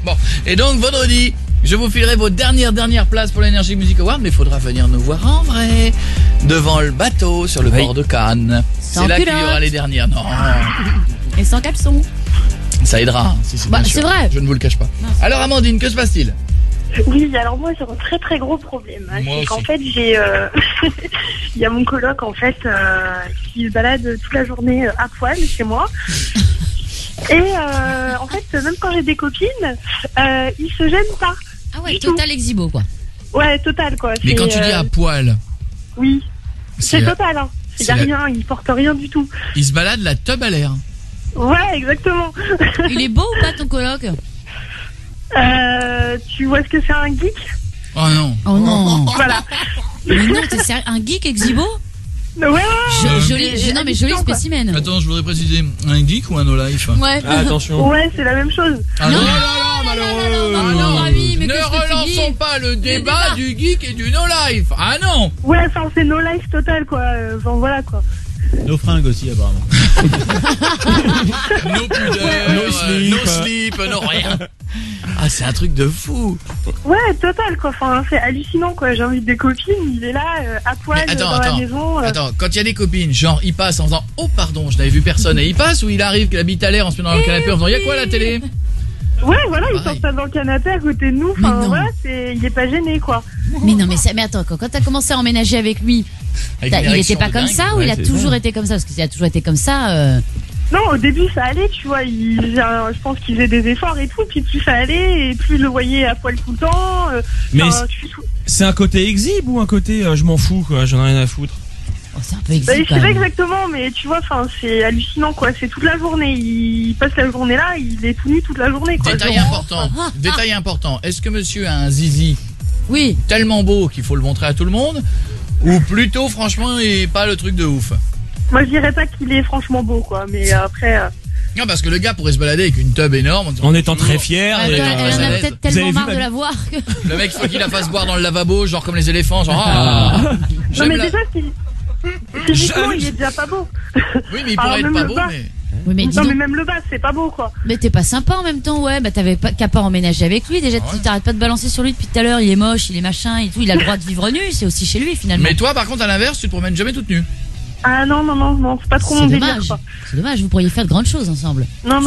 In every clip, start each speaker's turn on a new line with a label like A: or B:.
A: Bon, et donc vendredi, je vous filerai vos dernières places pour l'Energy Music Award, mais il faudra venir nous voir en vrai, devant le bateau sur le port de Cannes. C'est là qu'il y aura les dernières. Non.
B: Et sans caleçon.
A: Ça aidera, si c'est
B: Bah,
A: bien sûr.
B: c'est vrai.
A: Je ne vous le cache pas. Alors Amandine, que se passe-t-il?
C: Oui, alors moi j'ai un très très gros problème.
A: Moi
C: C'est qu'en
A: aussi.
C: fait j'ai, il y a mon coloc en fait qui se balade toute la journée à poil chez moi. Et en fait même quand j'ai des copines, il se gêne pas.
B: Ah ouais,
C: Du
B: total exhibo quoi.
C: Ouais, total quoi.
A: Mais
C: C'est,
A: quand tu dis à poil,
C: oui, c'est
A: la-
C: total. Hein. Il y a
A: c'est la-
C: rien, il porte rien du tout.
A: il se balade la tub à l'air.
C: Ouais, exactement.
B: Il est beau ou pas ton coloc?
C: Tu vois ce que c'est un geek?
A: Oh non.
B: Oh non.
C: Voilà.
B: Mais non, t'es sérieux? Un geek exhibo?
C: Ouais, ouais, ouais.
B: Non mais joli spécimen.
A: Attends, je voudrais préciser, un geek ou un no-life?
B: Ouais.
D: Ah, attention.
C: Ouais, c'est la même chose.
A: Ah
B: Non,
A: non.
D: malheureux.
B: Ah non, Ravi, mais
A: Ne
B: qu'est-ce que tu
A: relançons
B: dis?
A: pas le débat du geek et du no-life. Ah non.
C: Ouais, enfin c'est no life total quoi. Enfin voilà quoi.
E: Nos fringues aussi, apparemment.
A: No pudeur,
D: No slip.
A: no slip, no rien. Ah, c'est un truc de fou.
C: Ouais, total quoi. Enfin, c'est hallucinant quoi. J'invite des copines, il est là à poil
A: Mais attends,
C: dans la maison.
A: Attends, quand il y a des copines, genre il passe en faisant oh pardon, je n'avais vu personne, et il passe ou il arrive qu'il habite à l'air en se mettant dans le canapé en faisant y'a quoi à la télé?
C: Ouais, voilà, il
A: Pareil.
C: s'installe dans le canapé à côté de nous.
B: Mais
C: Enfin,
B: non.
C: voilà, il est pas gêné quoi.
B: Mais non, mais attends, quand t'as commencé à emménager avec lui,
A: Avec une
B: il
A: érection
B: était pas
A: de
B: comme
A: dingue.
B: ça ou
D: Ouais,
B: il a
D: c'est
B: toujours
D: ça.
B: été comme ça? Parce que s'il a toujours été comme ça,
C: Non, au début ça allait, tu vois. Je pense qu'il faisait des efforts et tout. Puis plus ça allait et plus je le voyais à poil tout le temps.
D: Mais
C: enfin,
D: c'est un côté exhibe ou un côté je m'en fous quoi, j'en ai rien à foutre.
B: oh, c'est un peu
C: Bah,
B: excitant.
C: je sais pas exactement, mais tu vois, enfin, c'est hallucinant quoi. C'est toute la journée. Il passe la journée là, il est tout nu toute la journée quoi.
A: Détail
C: Genre,
A: important, détail important. Est-ce que monsieur a un zizi
B: Oui.
A: tellement beau qu'il faut le montrer à tout le monde? Ou plutôt, franchement, il est pas le truc de ouf?
C: moi je dirais pas qu'il est franchement beau quoi, mais après.
A: Non, parce que le gars pourrait se balader avec une tub énorme.
D: En étant très fier.
B: Elle
D: et,
B: en a
A: à l'aise.
B: peut-être
D: Vous avez
B: tellement
D: vu
B: marre
D: ma
B: de
D: vie
B: la voir que...
A: Le mec, il faut qu'il la fasse boire dans le lavabo, genre comme les éléphants, genre
C: Non
A: j'aime
C: mais
A: la...
C: déjà, physiquement, il est déjà pas beau.
A: Oui, mais il pourrait
C: Alors,
A: être
C: même
A: pas
C: le
A: beau,
C: bas.
A: mais...
B: Oui, mais dis
C: Non
B: donc,
C: mais même le bas, c'est pas beau quoi.
B: mais t'es pas sympa en même temps, ouais. Bah t'avais pas qu'à pas emménager avec lui. Déjà,
A: Ah ouais.
B: tu t'arrêtes pas de balancer sur lui depuis tout à l'heure. Il est moche, il est machin et tout. Il a le droit de vivre nu. C'est aussi chez lui finalement.
A: Mais toi, par contre, à l'inverse, tu te promènes jamais toute nue.
C: Ah non, c'est pas trop
B: C'est
C: mon délire
B: dommage.
C: quoi.
B: C'est dommage. Vous pourriez faire de grandes choses ensemble.
C: Non.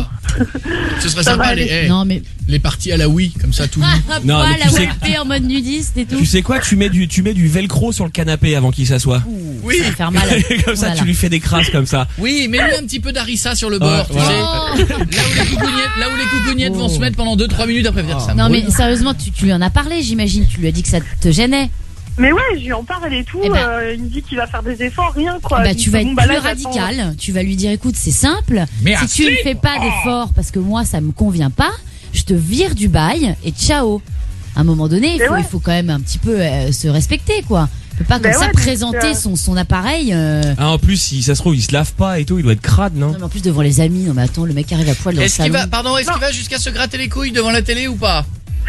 A: Ce serait
C: Ça va
A: sympa,
C: aller.
A: les,
B: Non mais
A: les parties à la Wii, comme ça, tout nu.
D: Non,
B: pas
D: mais
B: la
D: tu sais-
B: WP en mode nudiste et tout.
D: Tu sais quoi, tu mets du velcro sur le canapé avant qu'il s'assoie.
A: Oui,
B: Ça va faire mal.
D: Comme ça,
B: Voilà.
D: tu lui fais des crasses comme ça.
A: oui, mets-lui un petit peu d'harissa sur le bord, tu
D: voilà.
A: sais. Là où les coucougnettes vont se mettre pendant 2-3 minutes après faire ça.
B: Non
A: brûle.
B: mais sérieusement, tu lui en as parlé, j'imagine. Tu lui as dit que ça te gênait.
C: Mais ouais, je lui en parle et tout.
B: Eh ben.
C: Il me dit qu'il va faire des efforts, rien quoi.
B: Bah,
C: Il
B: tu
C: me
B: vas
C: dit,
B: être
C: bon, bah,
B: plus
C: là, j'attends.
B: radical. Tu vas lui dire, écoute, c'est simple.
A: Mais un
B: Si tu ne
A: slip.
B: fais pas d'efforts parce que moi, ça me convient pas, je te vire du bail et ciao. À un moment donné,
C: Mais ouais.
B: il faut quand même un petit peu se respecter, quoi. On peut pas comme
C: Mais
B: ça
C: ouais, donc,
B: présenter son appareil.
D: Ah, en plus, si ça se trouve, il se lave pas et tout, il doit être crade, non?
B: Non, mais en plus devant les amis. Non mais attends, le mec arrive à poil dans le
A: Est-ce qu'il
B: salon.
A: va, pardon, est-ce qu'il va jusqu'à se gratter les couilles devant la télé ou pas?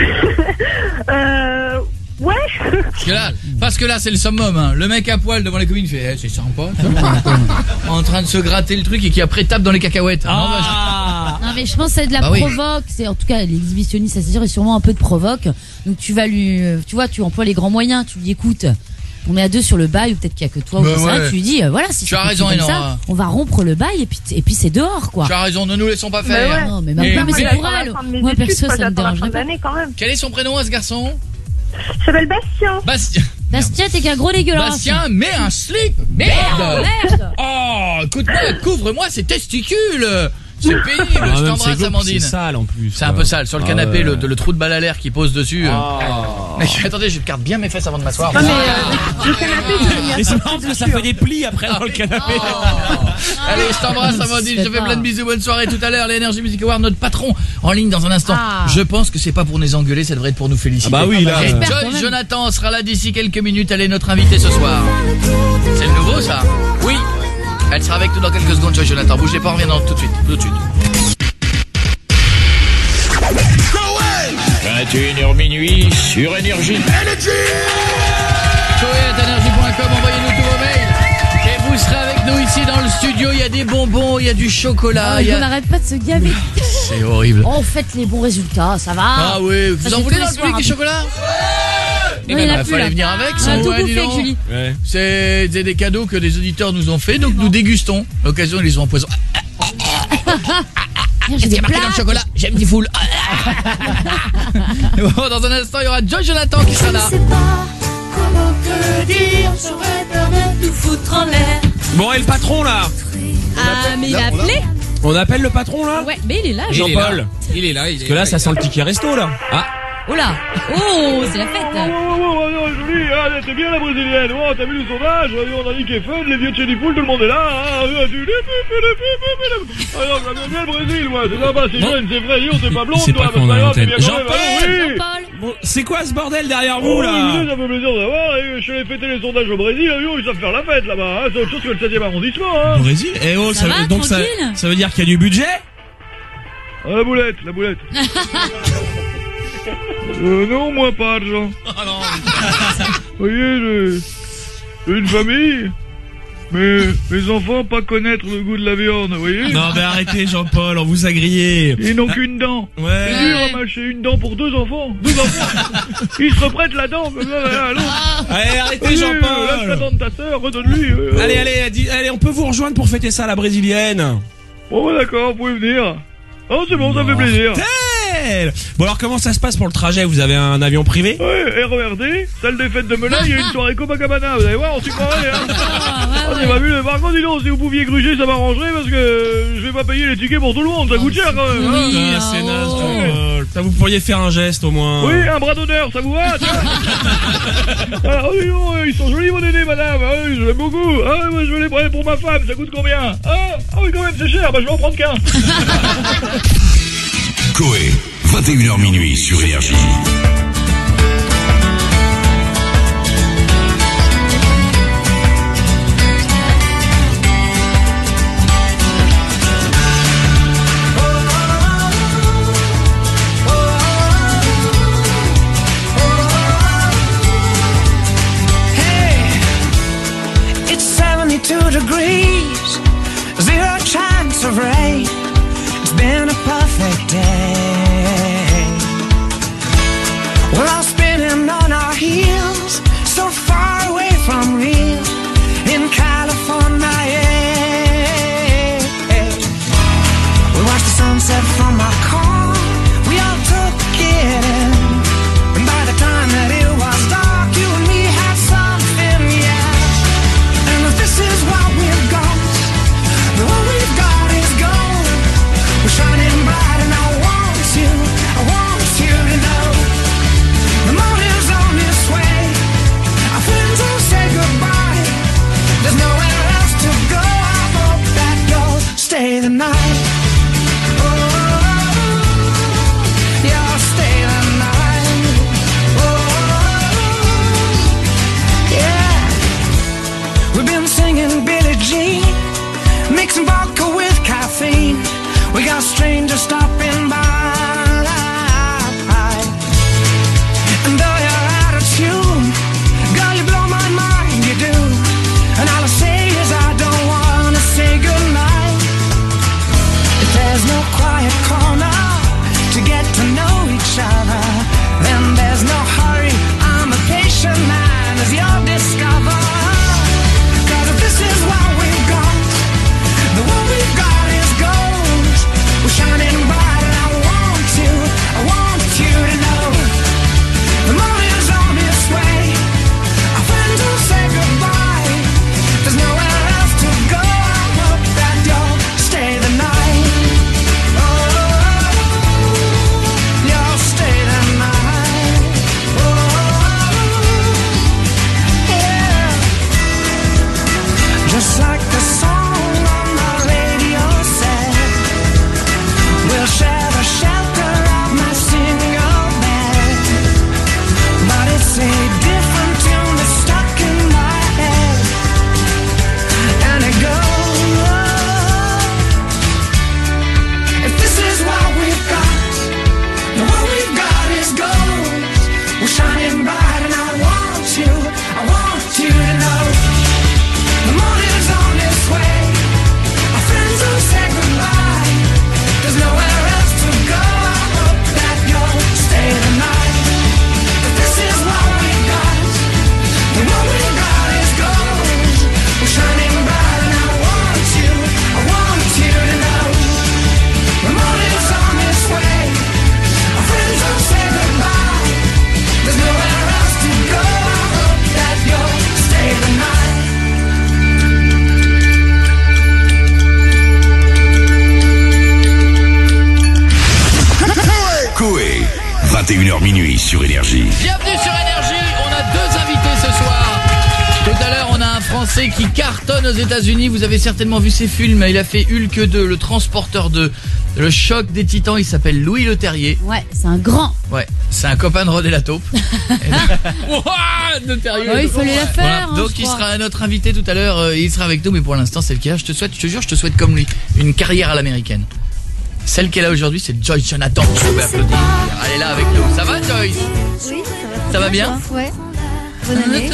C: Ouais.
A: Parce que là, c'est le summum, hein. Le mec à poil devant les copines, il fait, c'est sympa. En train de se gratter le truc et qui après tape dans les cacahuètes. Non, bah,
B: Non mais je pense que c'est de la
A: Bah oui.
B: provoque. C'est en tout cas l'exhibitionniste, ça c'est sûr, et sûrement un peu de provoque. Donc tu vas lui, tu vois, tu emploies les grands moyens. Tu lui dis, écoute, on est à deux sur le bail ou peut-être qu'il y a que toi ou
A: Bah
B: je sais rien.
A: ouais.
B: Tu lui dis, voilà, si
A: Tu as
B: ça
A: raison,
B: continue comme
A: Enora.
B: ça, on va rompre le bail et puis c'est dehors, quoi.
A: tu as raison, ne nous laissons pas
C: Bah
A: faire.
C: ouais.
B: Non, mais
A: Et-
B: maintenant, mais
A: mais
B: c'est
A: elle-
B: pour elle.
C: Fin de mes
B: Moi
C: études,
B: perso,
C: quoi,
B: ça me
C: j'attends la fin
B: dérangerait
C: de
B: pas.
C: l'année, quand même.
A: Quel est son prénom à ce garçon?
C: Il s'appelle Bastien.
A: Bastien.
B: Bastien, t'es qu'un gros dégueulasse.
A: Bastien, mets un slip. Merde.
B: Merde.
A: Oh, écoute-moi, couvre-moi ses testicules. C'est pénible.
D: Ah,
A: Je
D: même c'est
A: t'embrasse,
D: glauque,
A: Amandine.
D: c'est sale en plus.
A: C'est un peu sale. Sur le
D: Ah
A: canapé,
D: ouais.
A: le trou de balle à l'air qui pose dessus.
D: Ah.
A: Mais attendez, je garde bien mes fesses avant de m'asseoir.
C: Non, mais le canapé, il y a
D: Et c'est
C: pas
D: marrant parce que ça
C: dessus,
D: fait des plis après dans le canapé.
A: Allez, je t'embrasse, Amandine. Je te fais plein de bisous. Bonne soirée tout à l'heure. l'Energy Music Award, notre patron en ligne dans un instant.
B: Ah.
A: Je pense que c'est pas pour nous engueuler, ça devrait être pour nous féliciter.
D: Ah bah oui, là.
A: Et
B: J'espère quand
A: Joy
B: même.
A: Jonathan sera là d'ici quelques minutes. Elle est notre invitée ce soir. C'est le nouveau, ça? Oui. Elle sera avec nous dans quelques secondes, Joy Jonathan. Bougez pas, on revient tout de suite. Tout de suite.
F: 21h minuit sur Énergie.
A: Joey@energie.com, envoyez-nous tous vos mails et vous serez avec nous ici dans le studio. Il y a des bonbons, il y a du chocolat.
B: On n'arrête pas de se gaver.
A: C'est horrible.
B: On fait les bons résultats, ça va.
A: Ah oui, vous
B: Ça,
A: en
B: c'est
A: voulez
B: tous
A: dans
B: les
A: le public
B: soirs,
A: du chocolat?
B: Non, il y en a
A: bah,
B: plus,
A: fallait
B: là.
A: venir avec,
B: On
A: ça,
B: a tout
A: ouais, dis
B: bouffé avec
A: donc.
B: Julie.
D: Ouais.
A: C'est des cadeaux que des auditeurs nous ont fait, donc nous dégustons. L'occasion, ils les ont empoisonnés.
B: J'ai des
A: Marqué dans le
B: plaques.
A: chocolat, j'aime des foules. Bon, dans un instant, il y aura Joy Jonathan qui sera là.
G: Je sais pas comment que dire, j'aurais peur de tout foutre en l'air.
D: Bon, et le patron là?
B: Ah, mais il a appelé.
D: On appelle le patron là?
B: Ouais, mais il est là.
D: Jean-Paul.
A: Il est là.
D: Parce que là, ça sent le ticket resto là. Ah.
B: Oh là. Oh, c'est la fête.
H: Julie, c'est bien la brésilienne. Oh, t'as vu le sondage? On a dit qu'est fun, les vieux de chez Lipoul, tout le monde est là. Ah non, j'aime bien le Brésil, moi. C'est sympa, c'est jeune, c'est vrai. On c'est pas blonde,
D: C'est pas
H: toi.
D: qu'on a l'antenne.
H: Oui.
B: Jean-Paul.
D: Bon, c'est quoi ce bordel derrière vous
H: Oh,
D: là?
H: oui, ça fait plaisir de savoir. Et je suis allé fêter les sondages au Brésil. Ils savent faire la fête là-bas. C'est autre chose que le 7e arrondissement.
D: Au Brésil? Eh oh,
B: Ça va,
D: donc
B: tranquille
D: ça veut dire qu'il y a du budget?
H: La boulette. Non, moi pas argent. Vous voyez, j'ai une famille, mais mes enfants pas connaître le goût de la viande, vous voyez.
D: Non mais arrêtez Jean-Paul, on vous a grillé.
H: Ils n'ont qu'une dent.
D: Ouais.
H: C'est dur à mâcher une dent pour deux enfants. Ils se reprêtent la dent comme ça, là, l'autre.
D: Allez, arrêtez
H: Lâche la
D: Jean-Paul.
H: dent de ta sœur, redonne-lui.
D: Allez, on peut vous rejoindre pour fêter ça à la brésilienne.
H: Bon, bah, d'accord, vous pouvez venir. Oh, c'est bon, ça fait plaisir.
D: Bon alors comment ça se passe pour le trajet? Vous avez un avion privé?
H: Ouais, RERD, salle des fêtes de Melun, il y a une soirée Copacabana, vous allez voir, on s'y croirait, hein. C'est pas vu, par contre, dis donc, si vous pouviez gruger, ça m'arrangerait, parce que je vais pas payer les tickets pour tout le monde, ça coûte cher, quand même, hein.
B: Oui,
D: C'est naze,
B: oh.
D: Jean-Paul. Putain, vous pourriez faire un geste au moins.
H: Oui, un bras d'honneur, ça vous va, tiens. Alors, dis donc, ils sont jolis, mon aîné, madame, ah, oui, je l'aime beaucoup. Ah, moi, je veux les prendre pour ma femme, ça coûte combien? Ah oui, quand même, c'est cher, bah, je vais en prendre qu'un.
I: Coé, 21h minuit sur Énergie.
J: Hey, it's 72 degrees, 0 chance of rain. It's been a perfect day. We're all spinning on our heels, so far away from real in California. We watched the sunset from our car, we all took it in, and by the time that it was dark, you and me had something, yeah. And if this is what we've got, then what we've got is gold. We're shining bright and I want
I: 21h minuit sur Énergie.
A: Bienvenue sur Énergie, on a 2 invités ce soir. Tout à l'heure, on a un Français qui cartonne aux États-Unis. Vous avez certainement vu ses films. Il a fait Hulk 2, Le Transporteur 2, Le Choc des Titans. Il s'appelle Louis Leterrier.
B: Ouais, c'est un grand.
A: Ouais, c'est un copain de Rod et la taupe.
B: Il fallait la faire.
A: Voilà. Donc il sera notre invité tout à l'heure. Il sera avec nous, mais pour l'instant, c'est le cas. Je te jure, je te souhaite comme lui une carrière à l'américaine. Celle qu'elle a aujourd'hui, c'est Joyce Jonathan. Je peux applaudir. Elle est là avec nous. Ça va, Joyce?
K: Oui, ça va.
A: Ça va bien?
K: Ouais. Bonne année.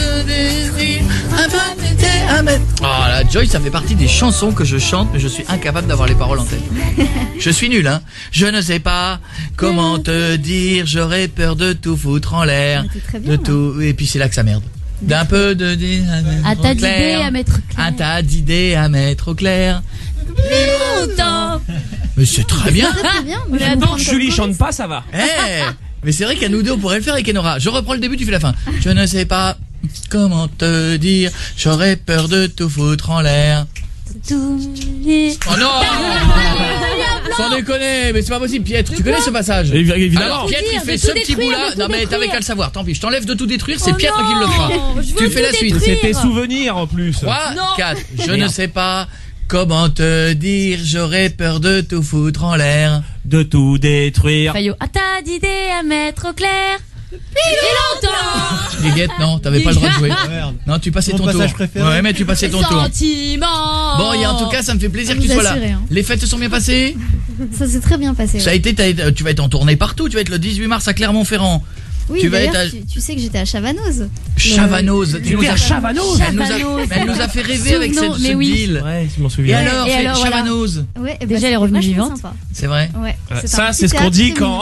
A: Oh là, Joyce, ça fait partie des chansons que je chante, mais je suis incapable d'avoir les paroles en tête. Je suis nul, hein. Je ne sais pas comment te dire, j'aurais peur de tout foutre en l'air. De tout, et puis c'est là que ça merde. D'un peu de
B: un tas d'idées à mettre au clair.
A: Un tas d'idées à mettre au clair.
B: Longtemps.
A: Mais c'est très bien.
D: Tant que Julie chante pas, ça va.
A: Mais c'est vrai qu'à nous deux, on pourrait le faire avec Enora. Je reprends le début, tu fais la fin. Je ne sais pas comment te dire, j'aurais peur de tout foutre en l'air.
B: Oh
A: non. Sans déconner, mais c'est pas possible. Pietre, tu connais ce passage?
D: Évidemment.
A: Alors Pietre, il fait ce petit bout-là. Non mais t'avais qu'à le savoir, tant pis. Je t'enlève de tout détruire, c'est Pietre qui le fera. Tu fais la suite.
D: C'était souvenir en plus.
A: 3, 4, je ne sais pas comment te dire, j'aurais peur de tout foutre en l'air.
D: De tout détruire.
B: Fayot, un tas d'idées à mettre au clair. Depuis longtemps.
A: Guéguette, non, t'avais pas le droit de jouer. Non, tu passais ton tour. Ouais, mais tu passais ton tour. Bon, et en tout cas, ça me fait plaisir que tu sois là. Les fêtes se sont bien passées?
K: Ça s'est très bien passé.
A: Ça a été, tu vas être en tournée partout. Tu vas être le 18 mars à Clermont-Ferrand.
K: Oui, tu sais que j'étais à Chavanoz.
A: Chavanoz.
D: Tu es à Chavanoz.
A: Elle nous a fait rêver avec cette ville.
D: Ouais, je m'en souviens.
A: Et alors, Chavanoz.
K: Ouais,
B: déjà, elle est revenue vivante.
A: C'est vrai.
K: Ouais.
D: Ça, c'est ce qu'on dit quand.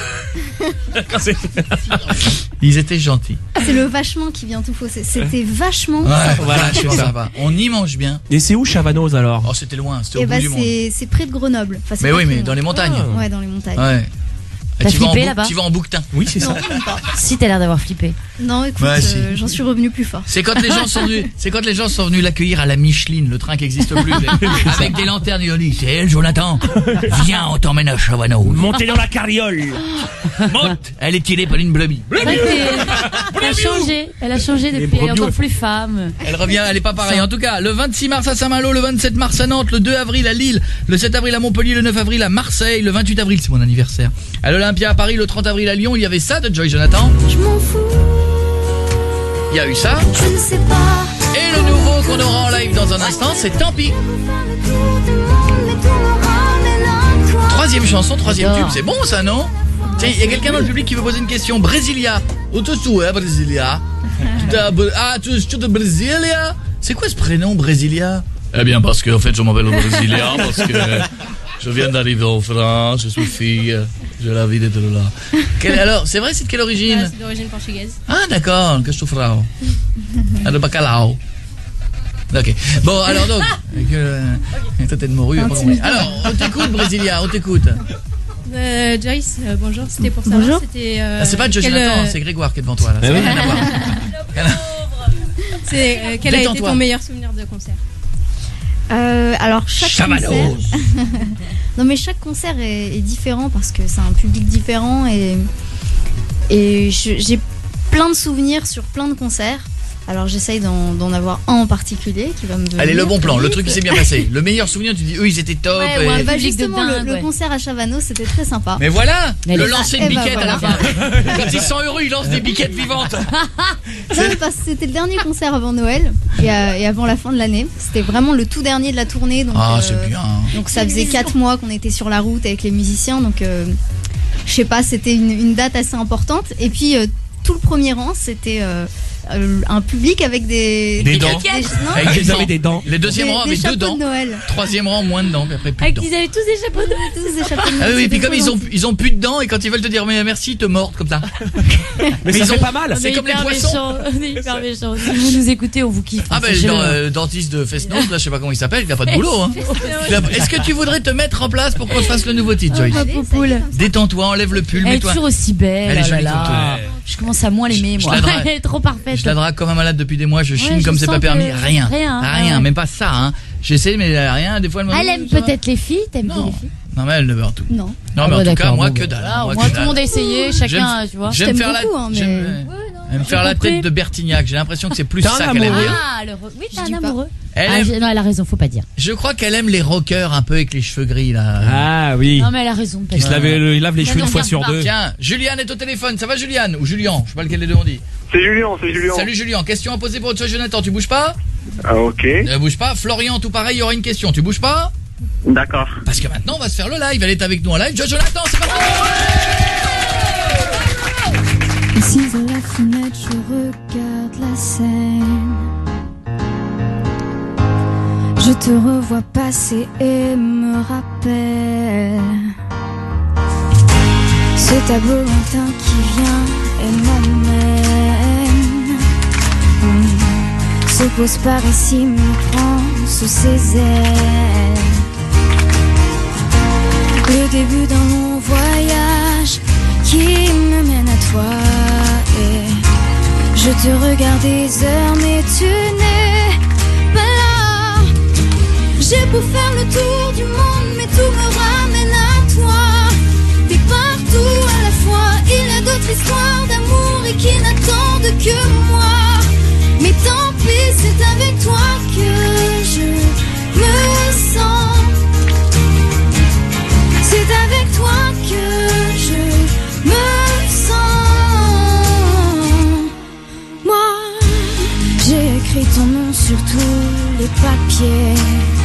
A: Ils étaient gentils.
K: C'est le vachement qui vient tout fausser. C'était vachement.
A: Vachement sympa. On y mange bien.
D: Et c'est où Chavanoz alors?
A: Oh, c'était loin. C'était au bout du monde.
K: C'est près de Grenoble. Enfin,
A: mais oui, mais dans les montagnes.
K: Ouais, dans les montagnes.
A: Ouais.
B: T'as flippé là-bas?
A: Tu vas en bouquetin.
D: Oui, c'est ça.
B: Si t'as l'air d'avoir flippé.
K: Non, écoute, j'en suis revenu plus fort.
A: C'est quand les gens sont venus l'accueillir à la Micheline, le train qui n'existe plus, avec des lanternes. Ils ont dit, c'est elle, Jonathan. Viens, on t'emmène à Chavanoz.
D: Montez dans la carriole.
A: Monte. Elle est tirée par une brebis.
B: Elle a changé depuis. Elle est encore plus femme.
A: Elle revient, elle est pas pareille. En tout cas, le 26 mars à Saint-Malo, le 27 mars à Nantes, le 2 avril à Lille, le 7 avril à Montpellier, le 9 avril à Marseille, le 28 avril, c'est mon anniversaire, à l'Olympia à Paris, le 30 avril à Lyon. Il y avait ça de Joy Jonathan.
K: Je m'en fous.
A: Il y a eu ça.
K: Je ne sais pas.
A: Et le nouveau qu'on aura en live dans un instant, c'est Tant pis. Troisième chanson, troisième tube, c'est bon ça, non? Tiens, il y a quelqu'un dans le public qui veut poser une question. Brasilia. Brasilia. Tu de Brasilia. C'est quoi ce prénom, Brasilia? Eh bien, parce que en fait, je m'appelle Brasilia, parce que je viens d'arriver en France, je suis fille, j'ai la vie d'être là. Alors, c'est vrai, c'est de quelle origine?
L: C'est d'origine portugaise.
A: Ah, d'accord, que je souffre. Ah, le bacalao. Ok. Bon, alors donc, ta tête de morue. Alors, on t'écoute, Brasilia, on t'écoute.
L: Joyce, bonjour, c'était pour savoir.
K: Bonjour.
A: C'est pas Joyce Jonathan, c'est Grégoire qui est devant toi là. Rien à voir.
L: Quel a été ton meilleur souvenir de concert?
K: Alors chaque concert. Non mais chaque concert est différent parce que c'est un public différent et j'ai plein de souvenirs sur plein de concerts. Alors j'essaye d'en avoir un en particulier qui va me venir.
A: Allez, le bon plan, le truc qui s'est bien passé. Le meilleur souvenir, tu dis eux ils étaient top.
K: Ouais, bah justement le concert à Chavanoz c'était très sympa.
A: Mais voilà, le lancer de biquette à la fin. Quand ils sont heureux, ils lancent des biquettes vivantes.
K: Ça, parce que c'était le dernier concert avant Noël et avant la fin de l'année. C'était vraiment le tout dernier de la tournée. Donc,
A: c'est bien.
K: Donc ça faisait 4 mois qu'on était sur la route avec les musiciens. Donc je sais pas, c'était une date assez importante. Et puis tout le premier rang, c'était un public avec des
D: dents. Avec des dents.
A: Les deuxième rang avec 2 dents.
K: De Noël.
A: Troisième rang moins de dents, puis après plus de dents.
B: Ils avaient tous des chapeaux de Noël.
A: Ah oui, puis comme ils ont plus de dents et quand ils veulent te dire mais merci, ils te mordent comme ça.
D: Mais ça fait pas mal.
A: C'est comme les poissons.
B: On est hyper méchants. Si vous nous écoutez, on vous kiffe.
A: Ah ben le dentiste de Fesnos, là je sais pas comment il s'appelle, il a pas de boulot hein. Est-ce que tu voudrais te mettre en place pour qu'on se fasse le nouveau titre, Joyce? Détends-toi, enlève le pull,
B: elle est
A: mets-toi.
B: toujours aussi belle.
A: Elle est jolie comme toi.
B: Je commence à moins l'aimer moi. Elle est trop parfaite.
A: Je la drague comme un malade depuis des mois, je chine comme c'est pas permis, rien, même pas ça hein. J'essaie mais rien, des fois elle me
B: elle aime peut-être les filles, t'aimes les filles?
A: Non mais elle ne beurre tout.
K: Non.
A: Non mais en tout cas moi que dalle.
B: Moi tout le monde a essayé, chacun, tu vois.
A: J'aime faire
K: beaucoup, hein, mais...
A: J'aime faire la tête de Bertignac. J'ai l'impression que c'est plus ça qu'elle aime bien.
B: Oui, t'es un amoureux.
A: Non,
B: elle a raison, faut pas dire.
A: Je crois qu'elle aime les rockers un peu avec les cheveux gris là.
D: Ah oui.
B: Non mais elle a raison.
D: Il lave les cheveux une fois sur deux.
A: Tiens, Juliane est au téléphone. Ça va Juliane ou Julien? Je sais pas lequel des deux on dit.
H: C'est Julien.
A: Salut Julien. Question à poser pour toi Jonathan. Tu bouges pas?
H: Ah ok.
A: Ne bouge pas. Florian, tout pareil. Il y aura une question. Tu bouges pas?
H: D'accord.
A: Parce que maintenant on va se faire le live. Elle est avec nous en live. Jonathan, c'est parti.
K: Assise à la fenêtre, je regarde la scène. Je te revois passer et me rappelle ce tableau lointain qui vient et m'emmène. Se pose par ici, me prend sous ses ailes. Le début d'un long voyage qui me mène à toi. Et je te regarde des heures, mais tu n'es pas là. J'ai beau faire le tour du monde, mais tout me ramène à toi. T'es partout à la fois, il y a d'autres histoires d'amour et qui n'attendent que moi. Mais tant pis, c'est avec toi que je me sens. C'est avec toi que je me sens. Moi, j'ai écrit ton nom sur tous les papiers.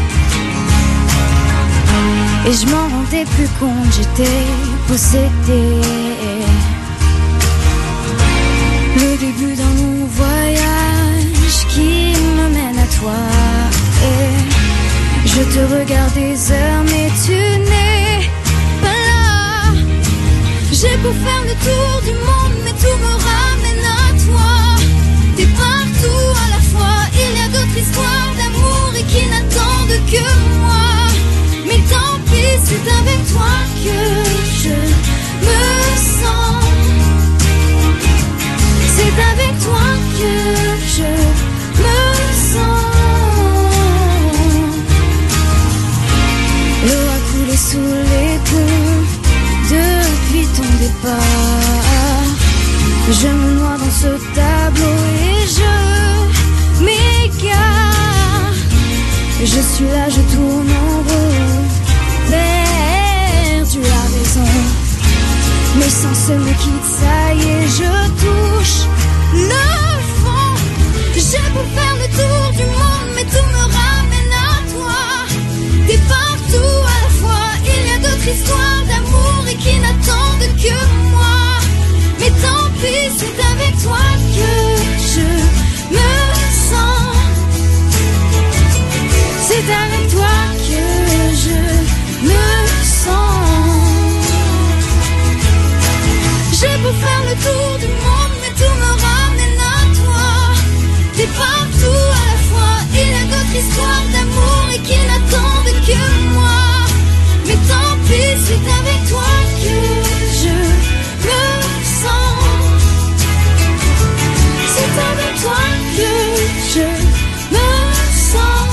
K: Et je m'en rendais plus compte, j'étais possédée. Le début d'un long voyage qui me mène à toi. Et je te regarde des heures, mais tu n'es pas là. J'ai beau faire le tour du monde, mais tout me ramène à toi. T'es partout à la fois, il y a d'autres histoires d'amour et qui n'attendent que moi. Mais tant pis, c'est avec toi que je me sens. C'est avec toi que je me sens. L'eau a coulé sous les ponts depuis ton départ. Je me noie dans ce tableau et je m'égare. Je suis là, je tourne en rond, perdu la raison. Mes sens me quittent, ça y est, je touche le fond. J'ai beau faire le tour du monde, mais tout me ramène à toi. T'es partout à la fois, il y a d'autres histoires d'amour et qui n'attendent que moi. Mais tant pis, c'est avec toi que je me sens. C'est avec toi que je me sens. J'ai beau faire le tour du monde, mais tout me ramène à toi. T'es partout à la fois, il y a d'autres histoires d'amour et qui n'attendent que moi. Mais tant pis, c'est avec toi que je me sens. C'est avec toi que je me sens.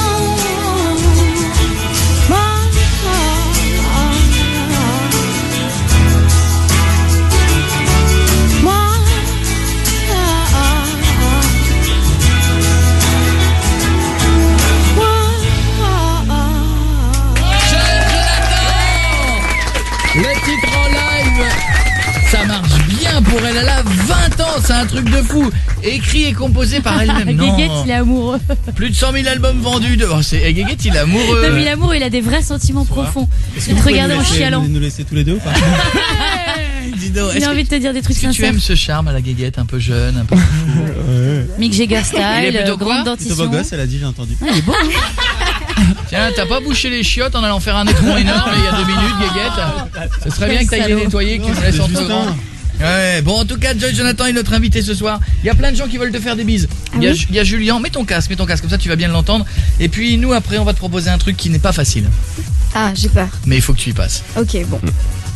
A: Le titre en live, ça marche bien pour elle. Elle a 20 ans, c'est un truc de fou. Écrit et composé par elle-même. Non.
B: Guéguette, il est amoureux.
A: Plus de 100 000 albums vendus. Guéguette, il est amoureux.
B: Non, mais l'amour, il a des vrais sentiments profonds. Il te regarde en chialant.
E: Nous laisser tous les deux ou pas?
B: J'ai envie de te dire des trucs sincères.
A: Tu aimes ce charme à la Guéguette, un peu jeune, un peu fou.
B: Mick Jagger style, grande dentition.
E: Plutôt beau gosse, elle a dit, j'ai entendu.
B: Il est beau.
A: Tiens, t'as pas bouché les chiottes en allant faire un étron énorme il y a 2 minutes, Guéguette? Ce serait bien que t'ailles les nettoyer, que tu me laisses entre grands. Ouais, bon, en tout cas, Joy Jonathan est notre invité ce soir. Il y a plein de gens qui veulent te faire des bises. Il y a Julien, mets ton casque, comme ça tu vas bien l'entendre. Et puis nous, après, on va te proposer un truc qui n'est pas facile.
K: Ah, j'ai peur.
A: Mais il faut que tu y passes.
K: Ok, bon.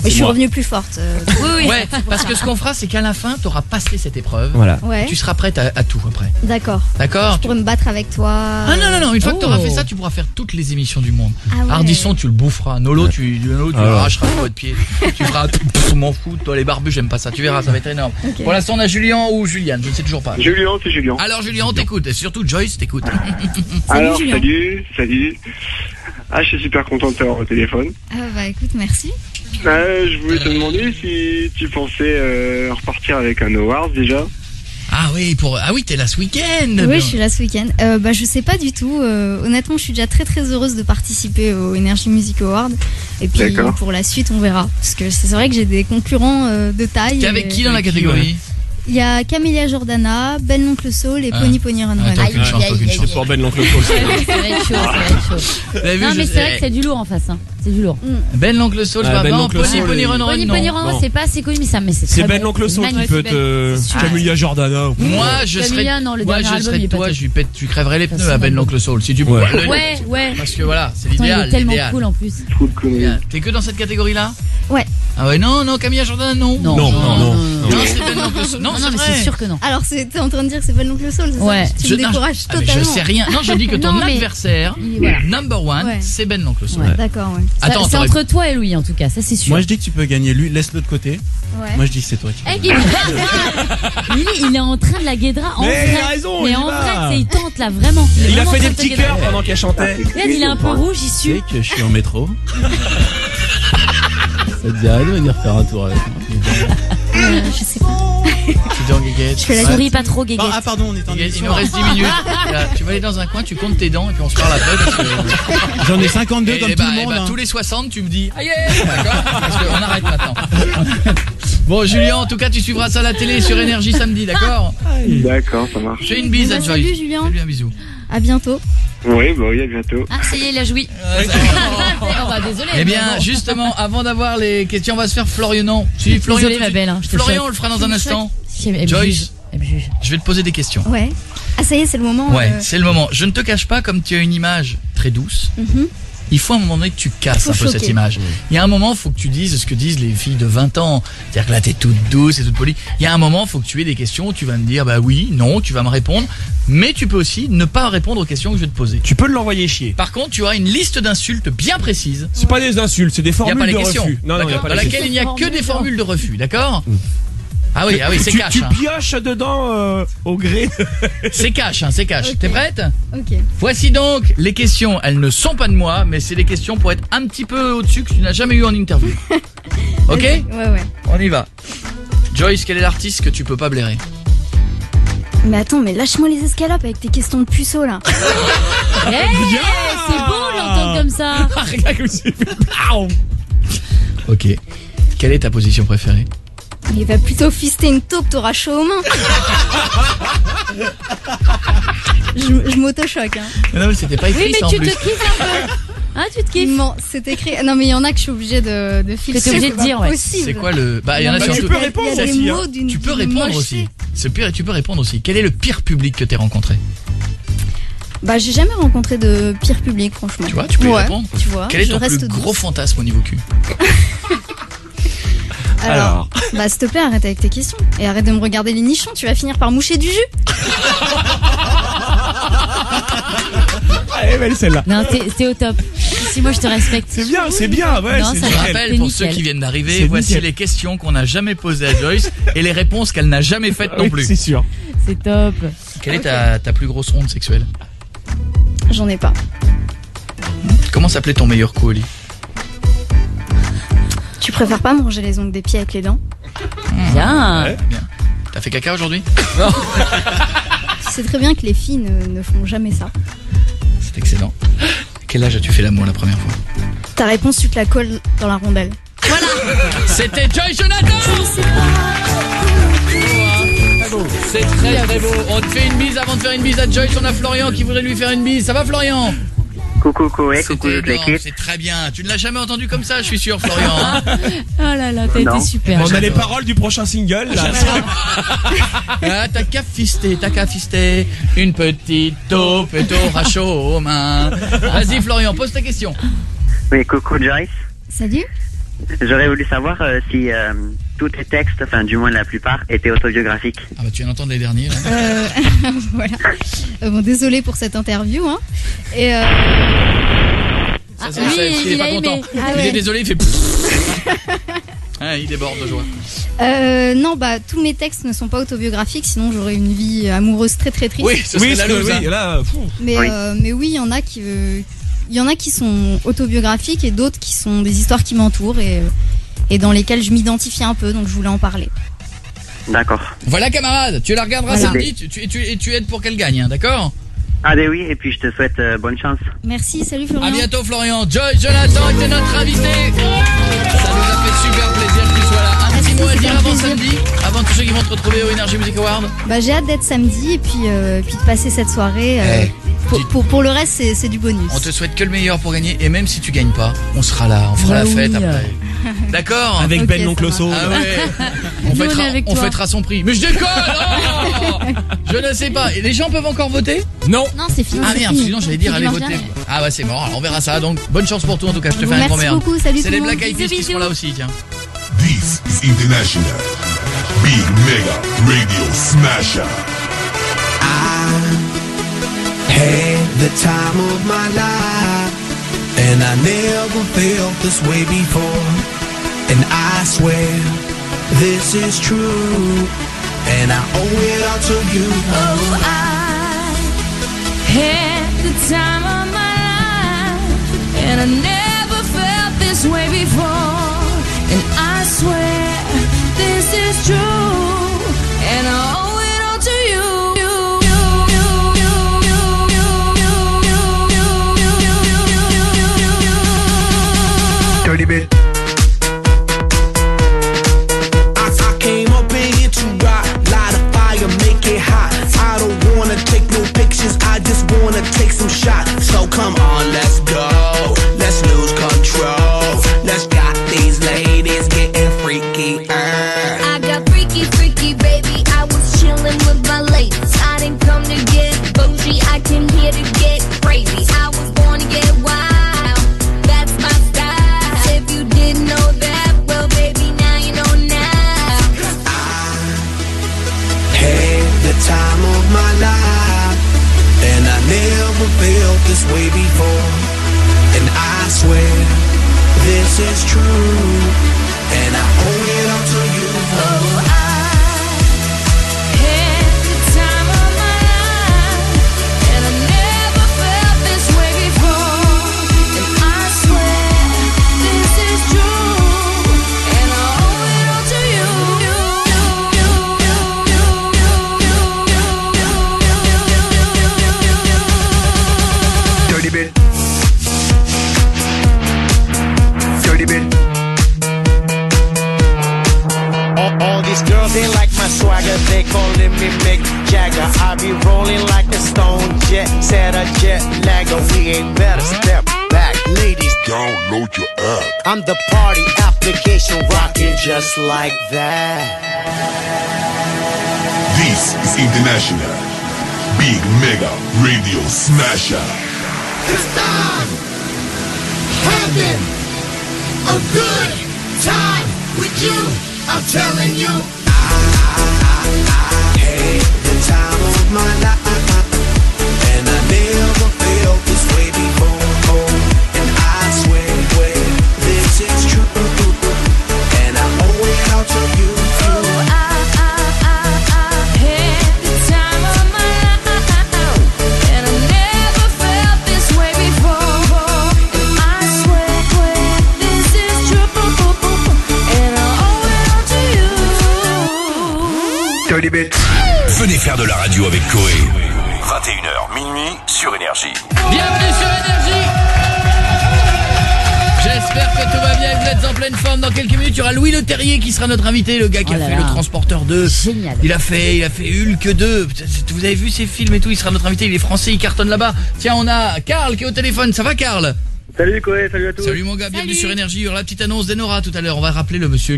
K: Mais je suis revenue plus forte.
B: Oui.
A: Ouais, parce que ce qu'on fera, c'est qu'à la fin, t'auras passé cette épreuve.
D: Voilà.
K: Ouais.
A: Tu seras prête à tout après.
K: D'accord.
A: D'accord?
K: Je pourrais me battre avec toi.
A: Ah non, une fois que t'auras fait ça, tu pourras faire toutes les émissions du monde.
K: Ah ouais.
A: Ardisson, tu le boufferas. Nolo, tu arracheras le doigt de pied. Tu feras, je m'en fous, toi les barbus, j'aime pas ça. Tu verras, ça va être énorme.
K: Ok.
A: Pour l'instant, on a Julien ou Juliane, je ne sais toujours pas.
H: Julien, c'est Julien.
A: Alors Julien, on t'écoute. Et surtout Joyce t'écoute.
H: Alors,
K: Julien.
H: salut. Ah, je suis super content de t'avoir au téléphone.
K: Ah bah écoute, merci.
H: Je voulais te demander si tu pensais repartir avec un award déjà.
A: Ah oui, t'es là ce week-end.
K: Oui, je suis là ce week-end. Bah je sais pas du tout. Honnêtement, je suis déjà très très heureuse de participer au Energy Music Award. Et puis
H: D'accord.
K: pour la suite, on verra. Parce que c'est vrai que j'ai des concurrents de taille.
A: T'es avec qui dans la catégorie?
K: Il y a Camélia Jordana, Ben l'Oncle Soul et Pony Pony Run Run.
A: t'as aucune chance, aucune chance.
D: C'est pour Ben l'oncle Soul.
B: Ça va être chaud. Non, mais c'est vrai que c'est du lourd en face. Hein. C'est du lourd.
A: Ben l'oncle Soul,
D: Ben
A: non,
D: l'oncle
A: Pony
D: Soul
A: Pony
D: et-
A: Run Run,
B: Pony Pony Run Run, c'est pas assez connu, mais c'est
D: C'est
B: très
D: Ben
B: bon.
D: l'oncle Soul qui
B: Magnifique,
D: peut te
B: c'est sûr.
D: Camélia Jordana.
A: Moi, je
B: Camélia,
A: serais,
B: non, le
A: moi,
B: dernier
A: je
B: album,
A: serais
B: il est
A: toi,
B: pas top.
A: tu crèverais les pneus
B: Ça,
A: à Ben
B: c'est
A: l'oncle Soul si tu
D: Ouais.
A: pouvais.
B: Ouais.
A: Parce que voilà, c'est
B: Attends, il
A: l'idéal.
B: est tellement
A: l'idéal.
B: cool en plus.
H: Trop de conneries.
A: T'es que dans cette catégorie-là?
K: Ouais.
A: Ah ouais, non, Camilla Jordan, non.
B: Non.
D: Non.
A: Non, c'est Ben l'oncle Soul. Non,
B: Non,
A: c'est
B: mais
A: vrai.
B: c'est sûr que non.
K: Alors t'es en train de dire que c'est Ben l'Oncle Soul, c'est
B: Ouais.
K: ça? Tu me décourages
A: Ah, mais
K: totalement.
A: je sais rien. Non, je dis que ton
B: Non, mais-
A: adversaire,
B: Voilà.
A: number one,
K: Ouais.
A: c'est Ben l'oncle Soul.
B: Ouais.
K: D'accord, ouais.
A: Attends,
B: C'est
A: t'aurais-
B: entre toi et Louis en tout cas, ça c'est sûr.
E: Moi je dis que tu peux gagner lui, laisse l'autre côté.
K: Ouais.
E: Moi je dis que c'est toi qui
B: Eh, Guy, Lily, il est en train de la guédra en
D: Mais
B: vrai.
D: il a raison,
B: mais
D: il
B: en
D: va.
B: vrai, c'est il tente là vraiment.
D: Il a
B: vraiment
D: fait
B: en
D: des
B: train de
D: petits
B: te guédrer.
D: cœurs pendant qu'elle chantait.
B: Regarde, il est un peu rouge, j'y
E: Tu
B: suis.
E: sais que je suis en métro. Ça te dirait de venir faire un tour avec moi?
K: Je sais pas.
A: Tu dis en guéguette.
K: Je fais la
A: Ouais.
B: Souris pas trop, Guéguette.
E: Ah pardon, on est en
A: Il
E: émission.
A: nous reste 10 minutes. Là, tu vas aller dans un coin, tu comptes tes dents et puis on se parle après. Parce que...
E: J'en ai 52 comme tout le monde. hein.
A: tous les 60, tu me dis aïe, d'accord? Parce qu'on arrête maintenant. Bon, Julien, en tout cas, tu suivras ça à la télé sur Énergie samedi, d'accord?
H: D'accord, ça marche.
A: Fais une bise à Joyce.
K: Salut Julien.
A: Fais-lui un bisou.
K: À bientôt.
H: Oui, à bientôt.
B: Ah, ça y est, il a joui. Oh, bah, désolé.
A: Eh bien, justement, avant d'avoir les questions, on va se faire Florian. Si, Florian,
B: Désolée,
A: tout de
B: ma
A: suite.
B: belle, hein, je te
A: Florian,
B: choque.
A: on le fera dans un instant.
B: Elle me
A: Joyce.
B: juge. Elle me juge.
A: Je vais te poser des questions.
K: Ouais. Ah ça y est, c'est le moment.
A: Ouais, c'est le moment. Je ne te cache pas, comme tu as une image très douce,
K: Mhm.
A: il faut à un moment donné que tu casses
K: Faut
A: un peu
K: choquer.
A: cette image. Il y a un moment, il faut que tu dises ce que disent les filles de 20 ans. C'est-à-dire que là, t'es toute douce et toute polie. Il y a un moment, il faut que tu aies des questions où tu vas me dire, bah oui, non, tu vas me répondre. Mais tu peux aussi ne pas répondre aux questions que je vais te poser.
D: Tu peux l'envoyer chier.
A: Par contre, tu auras une liste d'insultes bien précise.
D: C'est pas des insultes, c'est des
A: Il n'y a
D: formules
A: pas les
D: de
A: questions.
D: refus. Non, il y a
A: D'accord.
D: pas
A: Dans
D: les
A: laquelle
D: questions.
A: il n'y a que des formules de refus, d'accord? Ah oui, c'est
D: Tu
A: cash. Hein.
D: pioches dedans au gré.
A: C'est cash, hein, c'est cash.
K: Ok.
A: T'es prête?
K: Ok.
A: Voici donc les questions. Elles ne sont pas de moi, mais c'est des questions pour être un petit peu au-dessus que tu n'as jamais eu en interview. Ok?
K: Ouais.
A: On y va. Joyce, quel est l'artiste que tu peux pas blairer?
K: Mais attends, mais lâche-moi les escalopes avec tes questions de puceau là.
B: C'est beau de l'entendre comme ça.
D: Regarde comme c'est fait.
A: Ok. Quelle est ta position préférée?
K: Il va plutôt fister une taupe, t'auras chaud aux mains. je m'auto-choque. Hein.
A: Non, mais c'était pas écrit
B: Oui, mais
A: ça en
B: tu
A: plus.
B: te kiffes un peu. Hein, tu te kiffes.
K: Non, c'est écrit. Non, mais il y en a que je suis obligée de filtrer.
B: t'es obligée de dire, ouais.
K: Possible.
A: C'est quoi le... Bah, il y en a
K: Non, mais
A: surtout...
D: tu peux répondre
K: il y a des
D: aussi, hein.
K: mots d'une
A: Tu peux
K: d'une
A: répondre
K: mocheté.
A: aussi. Tu peux répondre aussi. Quel est le pire public que t'aies rencontré?
K: Bah, j'ai jamais rencontré de pire public, franchement.
A: Tu vois, tu peux y
K: Ouais,
A: répondre.
K: Tu vois,
A: Quel est
K: je
A: ton
K: reste
A: plus
K: douce.
A: gros fantasme au niveau cul?
K: Alors, bah, s'il te plaît, arrête avec tes questions. Et arrête de me regarder les nichons, tu vas finir par moucher du jus.
D: Elle est belle celle-là.
B: Non, t'es au top. Si moi je te respecte.
D: C'est bien, ouais.
B: Non,
D: c'est
B: ça
A: Je
B: va.
D: nickel.
A: rappelle
B: C'est
A: pour
B: nickel.
A: ceux qui viennent d'arriver,
D: C'est
A: voici
D: nickel.
A: les questions qu'on n'a jamais posées à Joyce et les réponses qu'elle n'a jamais faites non
D: Oui,
A: plus.
D: c'est sûr.
B: C'est top.
A: Quelle est ta plus grosse ronde sexuelle?
K: J'en ai pas.
A: Comment s'appelait ton meilleur coup au lit?
K: Tu préfères pas manger les ongles des pieds avec les dents?
B: Bien.
A: Ouais, bien. T'as fait caca aujourd'hui?
K: Tu sais très bien que les filles ne font jamais ça.
A: C'est excellent. Quel âge as-tu fait l'amour la première fois?
K: Ta réponse, tu te la colles dans la rondelle.
A: C'était Joyce Jonathan! C'est très très beau. On te fait une bise avant de faire une bise à Joyce. On a Florian qui voudrait lui faire une bise. Ça va Florian?
M: Coucou, coucou
A: C'était
M: toute l'équipe.
A: c'est très bien. Tu ne l'as jamais entendu comme ça, je suis sûr, Florian. Hein.
B: Oh là là, t'as
M: Non.
B: été super.
D: On a les paroles du prochain single. Là.
A: Ah, t'as qu'à fister une petite taupe et t'auras chaud aux mains. Vas-y Florian, pose ta question.
M: Oui, coucou Joyce.
K: Salut.
M: J'aurais voulu savoir si tous tes textes, enfin du moins la plupart, étaient autobiographiques.
A: Ah bah tu viens d'entendre les derniers là.
K: Voilà. Bon, désolé pour cette interview. Hein. Et
A: il est pas content. Il est désolé, il fait. Il déborde de joie.
K: Non, bah tous mes textes ne sont pas autobiographiques, sinon j'aurais une vie amoureuse très très triste.
A: Oui, ce serait la loose, hein.
D: Là,
K: mais oui, il y en a qui sont autobiographiques et d'autres qui sont des histoires qui m'entourent et dans lesquelles je m'identifie un peu, donc je voulais en parler.
M: D'accord.
A: Voilà camarade, tu la regarderas samedi tu aides pour qu'elle gagne, hein, d'accord?
M: Ah ben oui, et puis je te souhaite bonne chance.
K: Merci, salut Florian.
A: À bientôt Florian. Joy Jonathan était notre invité. Ça nous a fait super plaisir que tu sois là. Un petit mot à dire avant samedi, avant tous ceux qui vont te retrouver au Energy Music Award.
K: Bah j'ai hâte d'être samedi et puis de passer cette soirée. Pour le reste, c'est du bonus.
A: On te souhaite que le meilleur pour gagner et même si tu gagnes pas, on sera là, on fera la fête après. D'accord.
D: Avec Ben l'oncle Osso.
A: Ah ouais. On fêtera son prix. Mais je déconne. Je ne sais pas. Et les gens peuvent encore voter?
D: Non.
K: Non, c'est fini.
A: Ah merde, sinon j'allais dire allez voter. Ah ouais, c'est mort. Alors on verra ça. Donc bonne chance pour toi en tout cas. Je te fais un grand merde.
K: Merci beaucoup. Salut.
A: C'est les Black Eyed Peas qui sont là aussi, tiens.
I: This is International Big Mega Radio Smasher.
J: Had the time of my life, and I never felt this way before. And I swear this is true, and I owe it all to you.
G: Oh, I had the time of my life, and I never felt this way before. And I swear this is true, and I owe it all to you.
J: Dirty bit. I came up in here to rock, light a fire, make it hot. I don't wanna take no pictures, I just wanna take some shots. So come on, let's go, let's lose control. Let's got these ladies getting freaky.
G: I got freaky, freaky, baby. I was chillin' with my ladies. I didn't come to get bougie, I came here to get crazy. I was born to get wild, that's my style. If you didn't know that, well, baby, now you know now.
J: I had the time of my life, and I never felt this way before. And I swear this is true, and I owe it all to you.
G: Oh, I had the time of my life, and I never felt this way before. And I swear this is true, and I owe it all to you.
J: Dirty bit. Dirty bit.
N: All these girls, they like my swagger, they calling me Mick Jagger. I be rolling like a stone jet, set a jet lagger. We ain't better step back, ladies.
I: Download your app.
N: I'm the party application rocking just like that.
I: This is International Big Mega Radio Smasher.
G: Cause I'm having a good time with you, I'm telling you.
J: I had the time of my life, and I never felt this way before. And I swear this is true, and I owe it all to you.
G: Oh, I had the time of my life, and I never felt this way before. And I swear this is true, and I owe it all to you.
J: Dirty bit.
I: Venez faire de la radio avec Koé. 21h minuit sur Énergie.
A: Bienvenue sur Énergie. J'espère que tout va bien et vous êtes en pleine forme. Dans quelques minutes, il y aura Louis Leterrier qui sera notre invité, le gars qui a fait Le Transporteur 2.
B: Génial.
A: Il a fait Hulk 2. Vous avez vu ses films et tout, il sera notre invité, il est français, il cartonne là-bas. Tiens, on a Karl qui est au téléphone. Ça va Karl?
H: Salut Koé, salut à tous.
A: Salut mon gars, bienvenue sur Énergie. Il y aura la petite annonce d'Enora tout à l'heure. On va rappeler le monsieur.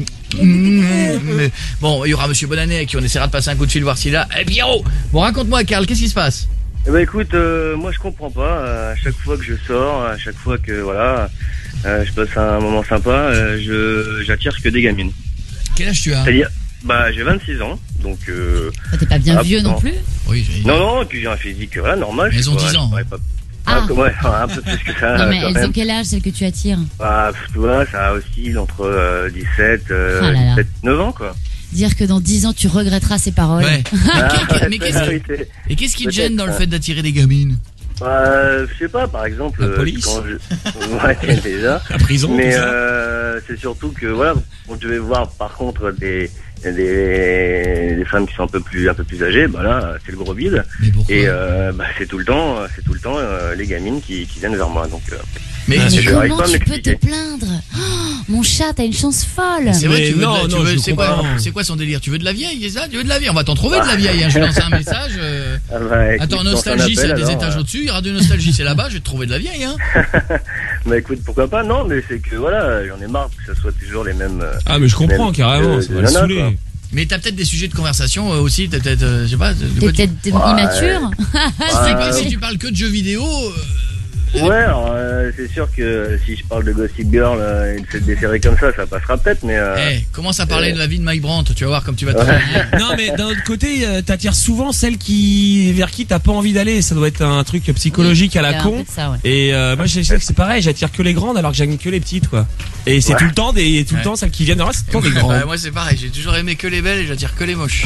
A: Bon, il y aura monsieur Bonanné à qui on essaiera de passer un coup de fil voir s'il a. Eh bien, bon, raconte-moi Karl, qu'est-ce qui se passe?
O: Eh ben écoute, moi je comprends pas. À chaque fois que je sors, à chaque fois que voilà, je passe un moment sympa, j'attire que des gamines.
A: Quel âge tu as?
O: C'est-à-dire, j'ai 26 ans, donc.
B: T'es pas bien vieux non plus?
A: Oui.
O: Non, et puis j'ai un physique voilà normal.
A: Elles ont 10 ans.
O: Ouais, un peu plus que ça.
B: Non mais
O: quand
B: elles
O: même.
B: ont quel âge celles que tu attires?
O: Tu vois, ça oscille entre 17, 9 ans quoi.
B: Dire que dans 10 ans tu regretteras ces paroles.
A: Ouais. Mais qu'est-ce qui te gêne dans le fait d'attirer des gamines?
O: Je sais pas, par exemple.
D: La police.
O: Ouais, déjà.
D: La prison.
O: Mais c'est surtout que voilà, on devait voir par contre des femmes qui sont un peu plus âgées, là c'est le gros vide. Et c'est tout le temps les gamines qui viennent vers moi. Donc
B: mais comment tu peux te plaindre? Mon chat, t'as une chance folle.
A: C'est vrai, c'est quoi son délire? Tu veux de la vieille, c'est ça? Tu veux de la vieille? On va t'en trouver de la vieille, hein. Je vais lancer un message. Attends, nostalgie, c'est des étages au-dessus. Il y aura de nostalgie, c'est là-bas. Je vais te trouver de la vieille, hein.
O: Écoute, pourquoi pas? Non, mais c'est que voilà, j'en ai marre que ce soit toujours les mêmes.
D: Ah, mais je comprends carrément, ça va le saouler.
A: Mais t'as peut-être des sujets de conversation aussi, t'as peut-être, je sais pas.
B: T'es peut-être immature.
A: Si tu parles que de jeux vidéo.
O: Ouais, alors c'est sûr que si je parle de Gossip Girl et des séries comme ça passera peut-être, mais.
A: Commence à parler de la vie de Mike Brandt, tu vas voir comme tu vas te revenir.
D: Non, mais d'un autre côté, t'attires souvent celles vers qui t'as pas envie d'aller. Ça doit être un truc psychologique à la con.
B: Ça, ouais.
D: Et moi, je sais que c'est pareil. J'attire que les grandes alors que j'aime que les petites, quoi. Et c'est tout le temps celles qui viennent. C'est tout le temps des grandes.
A: Moi, c'est pareil. J'ai toujours aimé que les belles et j'attire que les moches.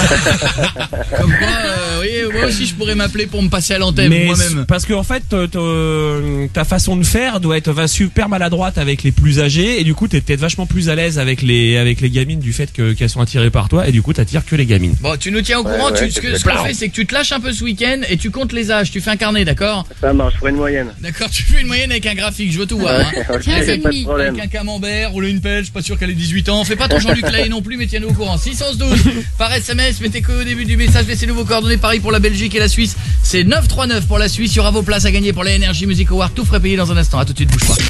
A: Comme quoi, moi aussi, je pourrais m'appeler pour me passer à l'antenne moi-même.
D: Parce que en fait, ta façon de faire doit être super maladroite avec les plus âgés et du coup t'es peut-être vachement plus à l'aise avec les gamines du fait qu'elles sont attirées par toi et du coup t'attires que les gamines.
A: Bon, tu nous tiens au courant. Ce qu'on fait, c'est que tu te lâches un peu ce week-end et tu comptes les âges. Tu fais un carnet, d'accord?
O: Ça marche, je ferai une moyenne.
A: D'accord, tu fais une moyenne avec un graphique. Je veux tout voir.
B: Okay.
A: Avec un camembert, rouler une pelle. Je suis pas sûr qu'elle ait 18 ans. Fais pas ton Jean-Luc Lahaye non plus, mais tiens-nous au courant. 612 par SMS. Mettez que au début du message. Laissez-nous vos coordonnées. Pareil pour la Belgique et la Suisse. C'est 939 pour la Suisse. Il y aura vos places à gagner pour la Energy Music Award. Tout frais payé dans un instant. À tout de suite, bouge pas.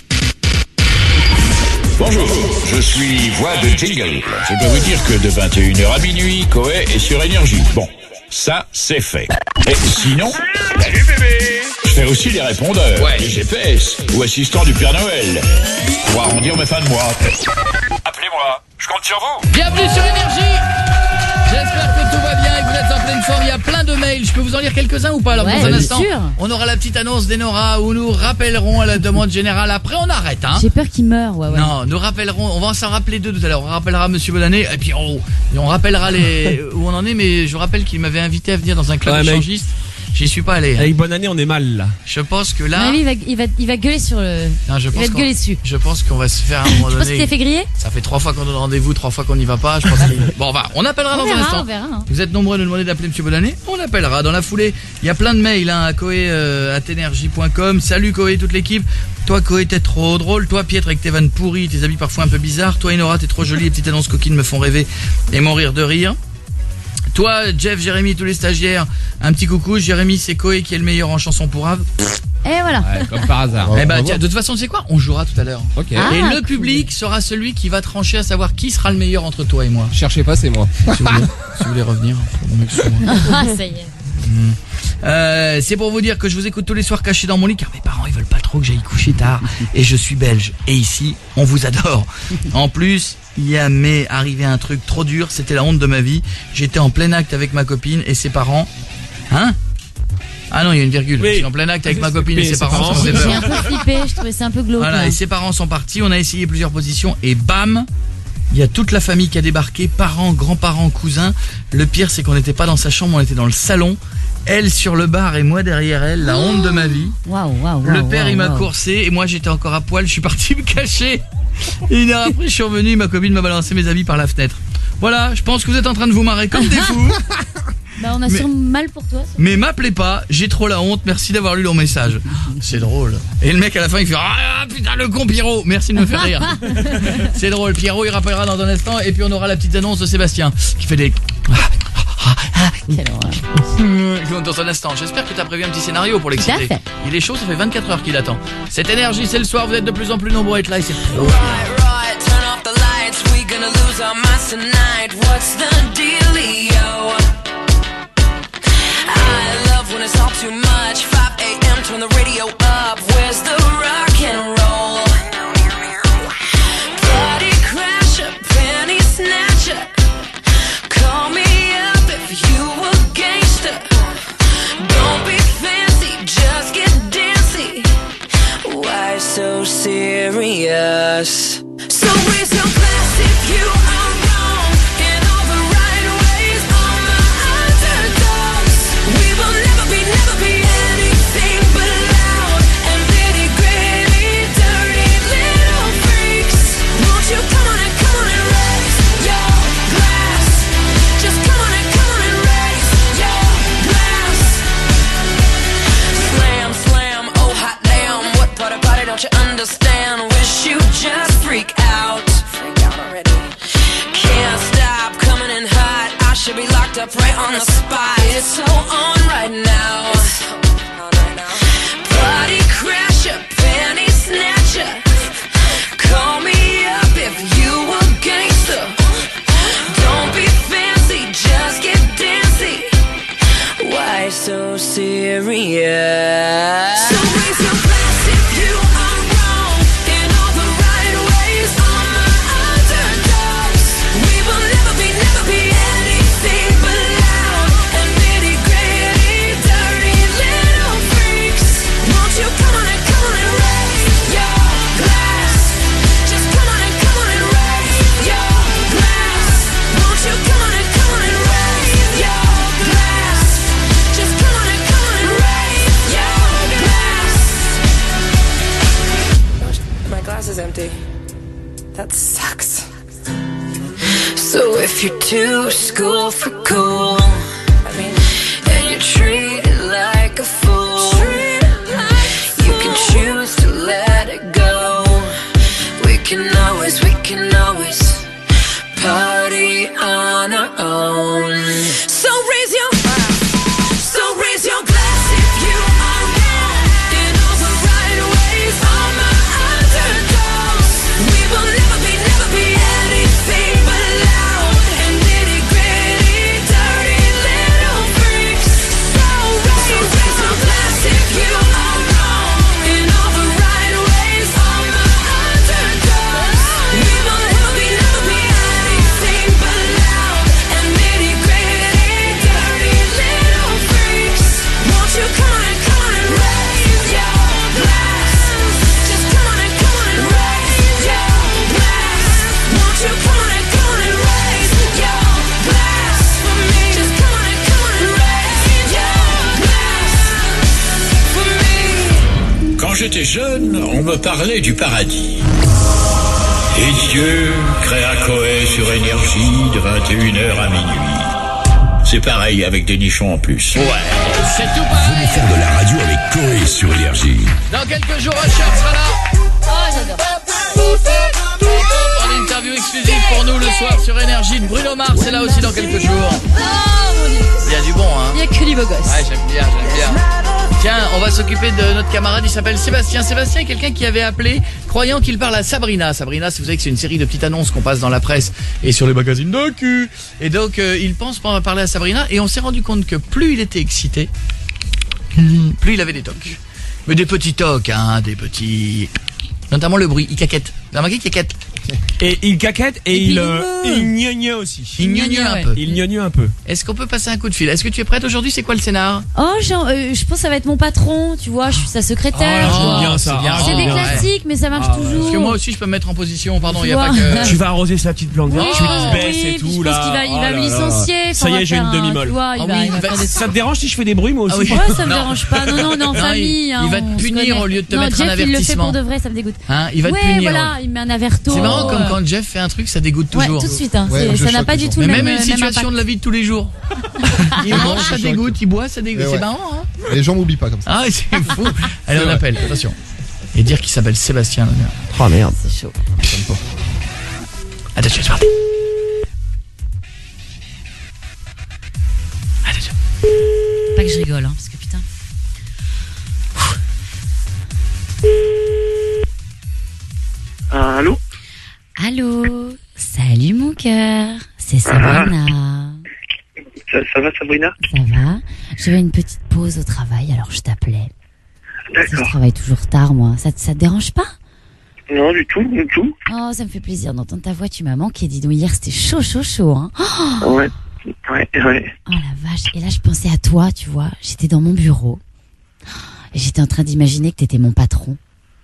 F: Bonjour, je suis voix de jingle. Je peux vous dire que de 21h à minuit, Coé est sur Énergie. Bon, ça, c'est fait. Et sinon, salut bébé, je fais aussi les répondeurs, les GPS ou assistants du Père Noël pour arrondir mes fins de mois. Appelez-moi, je compte sur vous.
A: Bienvenue sur Énergie. J'espère que tout va bien et que vous êtes en pleine forme. Il y a plein de mails. Je peux vous en lire quelques-uns ou pas? Alors, dans un instant, on aura la petite annonce d'Enora où nous rappellerons à la demande générale. Après, on arrête, hein.
B: J'ai peur qu'il meure, ouais.
A: Non, nous rappellerons. On va s'en rappeler deux tout à l'heure. On rappellera Monsieur Bonanné et puis on rappellera où on en est. Mais je rappelle qu'il m'avait invité à venir dans un club échangiste. J'y suis pas allé.
D: Avec bonne année, on est mal là.
A: Je pense que là.
B: Non, il va gueuler sur le.
A: Non,
B: il va te gueuler dessus.
A: Je pense qu'on va se faire à un moment donné.
B: Tu penses que t'es fait griller?
A: Ça fait 3 fois qu'on donne rendez-vous, 3 fois qu'on n'y va pas. Je pense bon, on appellera dans un instant.
B: On verra.
A: Vous êtes nombreux à nous demander d'appeler Monsieur Bonanné. On appellera dans la foulée. Il y a plein de mails à coé@energie.com. Salut Coé, toute l'équipe. Toi Coé, t'es trop drôle. Toi Pietre avec tes vannes pourries, tes habits parfois un peu bizarres. Toi Enora, t'es trop jolie. Les petites annonces coquines me font rêver et mourir de rire. Toi, Jeff, Jérémy, tous les stagiaires, un petit coucou. Jérémy, c'est Coé qui est le meilleur en chanson pour Ave.
B: Et voilà.
D: Ouais, comme par hasard.
A: Tiens, de toute façon, tu sais quoi? On jouera tout à l'heure.
D: Ok.
A: Et le public sera celui qui va trancher à savoir qui sera le meilleur entre toi et moi.
E: Cherchez pas, c'est moi.
A: Si vous voulez revenir.
B: Ça y est.
A: C'est pour vous dire que je vous écoute tous les soirs caché dans mon lit car mes parents ils veulent pas trop que j'aille coucher tard et je suis belge et ici on vous adore. En plus il m'est arrivé un truc trop dur, c'était la honte de ma vie. J'étais en plein acte avec ma copine et ses parents. Hein? Ah non, il y a une virgule.
D: Oui.
A: Je suis en plein acte avec ma copine et ses parents.
B: J'ai un peu flippé, je trouvais ça un peu glauque.
A: Voilà, et ses parents sont partis, on a essayé plusieurs positions et bam, il y a toute la famille qui a débarqué, parents, grands-parents, cousins. Le pire c'est qu'on n'était pas dans sa chambre, on était dans le salon. Elle sur le bar et moi derrière elle, la honte de ma vie. Le père il m'a coursé et moi j'étais encore à poil, je suis parti me cacher. Et une heure après je suis revenu, ma copine m'a balancé mes habits par la fenêtre. Voilà, je pense que vous êtes en train de vous marrer comme des fous.
B: Bah on a sûrement mal pour toi.
A: Mais m'appelez pas, j'ai trop la honte, merci d'avoir lu leur message. C'est drôle. Et le mec à la fin il fait ah putain le con Pierrot, merci de me faire rire. C'est drôle, Pierrot il rappellera dans un instant et puis on aura la petite annonce de Sébastien qui fait des dans un instant. J'espère que tu as prévu un petit scénario pour l'exciter. Il est chaud, ça fait 24 heures qu'il attend. Cette énergie, c'est le soir, vous êtes de plus en plus nombreux à être là et c'est trop.
J: Right, turn off the lights, we gonna lose our minds tonight. What's the dealio? I love when it's all too much.
G: snatcher. Call me up if you a gangster. Don't be fancy, just get dancy. Why so serious? So raise your glass if you are wrong in all the right ways. All my underdogs. We will never be anything but loud and nitty gritty, dirty little freaks. Won't you come on and raise your glass? Just come on and raise your glass. Slam, slam, oh hot damn. What part about it don't you understand? Wish you just freak out. Freak out already. Can't stop coming in hot. I should be locked up right on the spot. It's so on right now. Body crasher, panty snatcher. Call me up if you a gangster. Don't be fancy, just get dancy. Why so serious? So raise your glass if you are wrong in all the right ways. All my underdogs. We will never be anything but loud and nitty gritty, dirty little freaks. Won't you come on and raise your glass? Just come on and raise your glass. Won't you come on and raise your glass? Just come on and raise your glass. My glass is empty. That sucks. So if you're too school for cool, and you're treated like a fool, you can choose to let it go. We can always party on our own. So raise your glass if you are wrong in all the right ways. All my underdogs. We will never be anything but loud and nitty gritty, dirty little freaks. So raise your glass if you are wrong in all the right ways. All my underdogs. We will never be anything but loud and nitty gritty, dirty little freaks. Won't you come on and raise your glass? Just come on and raise your glass. Won't you come on and raise your glass for me? Just come on and raise your glass for me.
F: Quand j'étais jeune, on me parlait du paradis. Et Dieu créa Coé sur Énergie de 21h à minuit. C'est pareil avec des nichons en plus.
A: Ouais, c'est tout pareil.
I: Venez faire de la radio avec Coé sur Énergie.
A: Dans quelques jours, Usher sera là.
B: Oh, j'adore.
A: En interview exclusive pour nous le soir sur Énergie de Bruno Mars. C'est là aussi dans quelques jours.
B: Oh mon Dieu.
A: Il y a du bon, hein.
B: Il y a que du beau gosse.
A: Ouais, j'aime bien. Tiens, on va s'occuper de notre camarade, il s'appelle Sébastien. Sébastien est quelqu'un qui avait appelé croyant qu'il parle à Sabrina. Sabrina, vous savez que c'est une série de petites annonces qu'on passe dans la presse et sur les magazines de cul. Et donc, il pense parler à Sabrina et on s'est rendu compte que plus il était excité, plus il avait des tocs. Mais des petits tocs, hein, des petits... Notamment le bruit, il caquette. Vous avez remarqué qu'il caquette?
D: Et il caquette et il gneugne aussi.
A: Il gneugne un peu.
D: Il gneugne un peu.
A: Est-ce qu'on peut passer un coup de fil? Est-ce que tu es prête aujourd'hui? C'est quoi le scénar?
B: Oh, je pense que ça va être mon patron, tu vois, je suis sa secrétaire.
D: Oh, bien ça.
B: C'est des classiques, mais ça marche toujours.
A: Parce que moi aussi, je peux me mettre en position, pardon, il y a
B: vois.
A: pas que...
D: Tu vas arroser sa petite plante,
B: Oui,
D: tu te baisses et
B: puis
D: tout
B: je
D: là.
B: pense qu'il va me licencier.
D: Ça y est, j'ai une demi-molle. Ça te dérange si je fais des bruits moi aussi?
B: Ouais, ça me dérange pas. Non, en famille.
A: Il va te punir au lieu de te mettre un
B: Jeff, il le fait
A: avertissement.
B: pour de vrai, ça me dégoûte.
A: Hein, il va te
B: Ouais,
A: punir.
B: voilà, il met un averto.
A: C'est marrant comme quand Jeff fait un truc, ça dégoûte
B: Ouais,
A: toujours.
B: tout de suite, hein.
E: Ouais,
B: Ça n'a pas du tout le
A: Mais
B: même
A: même une situation
B: impact.
A: de la vie de tous les jours. Il mange, ça dégoûte, il boit, ça dégoûte.
E: Ouais.
A: C'est marrant, hein.
E: Les gens m'oublient pas comme ça.
A: Ah, c'est fou. Allez, on appelle, attention. Et dire qu'il s'appelle Sébastien.
D: Oh merde.
B: C'est chaud.
A: Attention, c'est parti. Attention.
B: Pas que je rigole, hein, parce que putain.
O: Allô?
B: Allô, salut mon cœur, c'est Sabrina.
O: Ça va, Sabrina?
B: Ça va? J'avais une petite pause au travail, alors je t'appelais. Je
O: D'accord.
B: travaille toujours tard, moi. Ça te dérange pas?
P: Non, du tout, du tout.
B: Oh, ça me fait plaisir d'entendre ta voix, tu m'as manqué. Dis donc, hier c'était chaud, hein. Oh,
P: ouais.
B: Oh la vache, et là je pensais à toi, tu vois. J'étais dans mon bureau et j'étais en train d'imaginer que t'étais mon patron.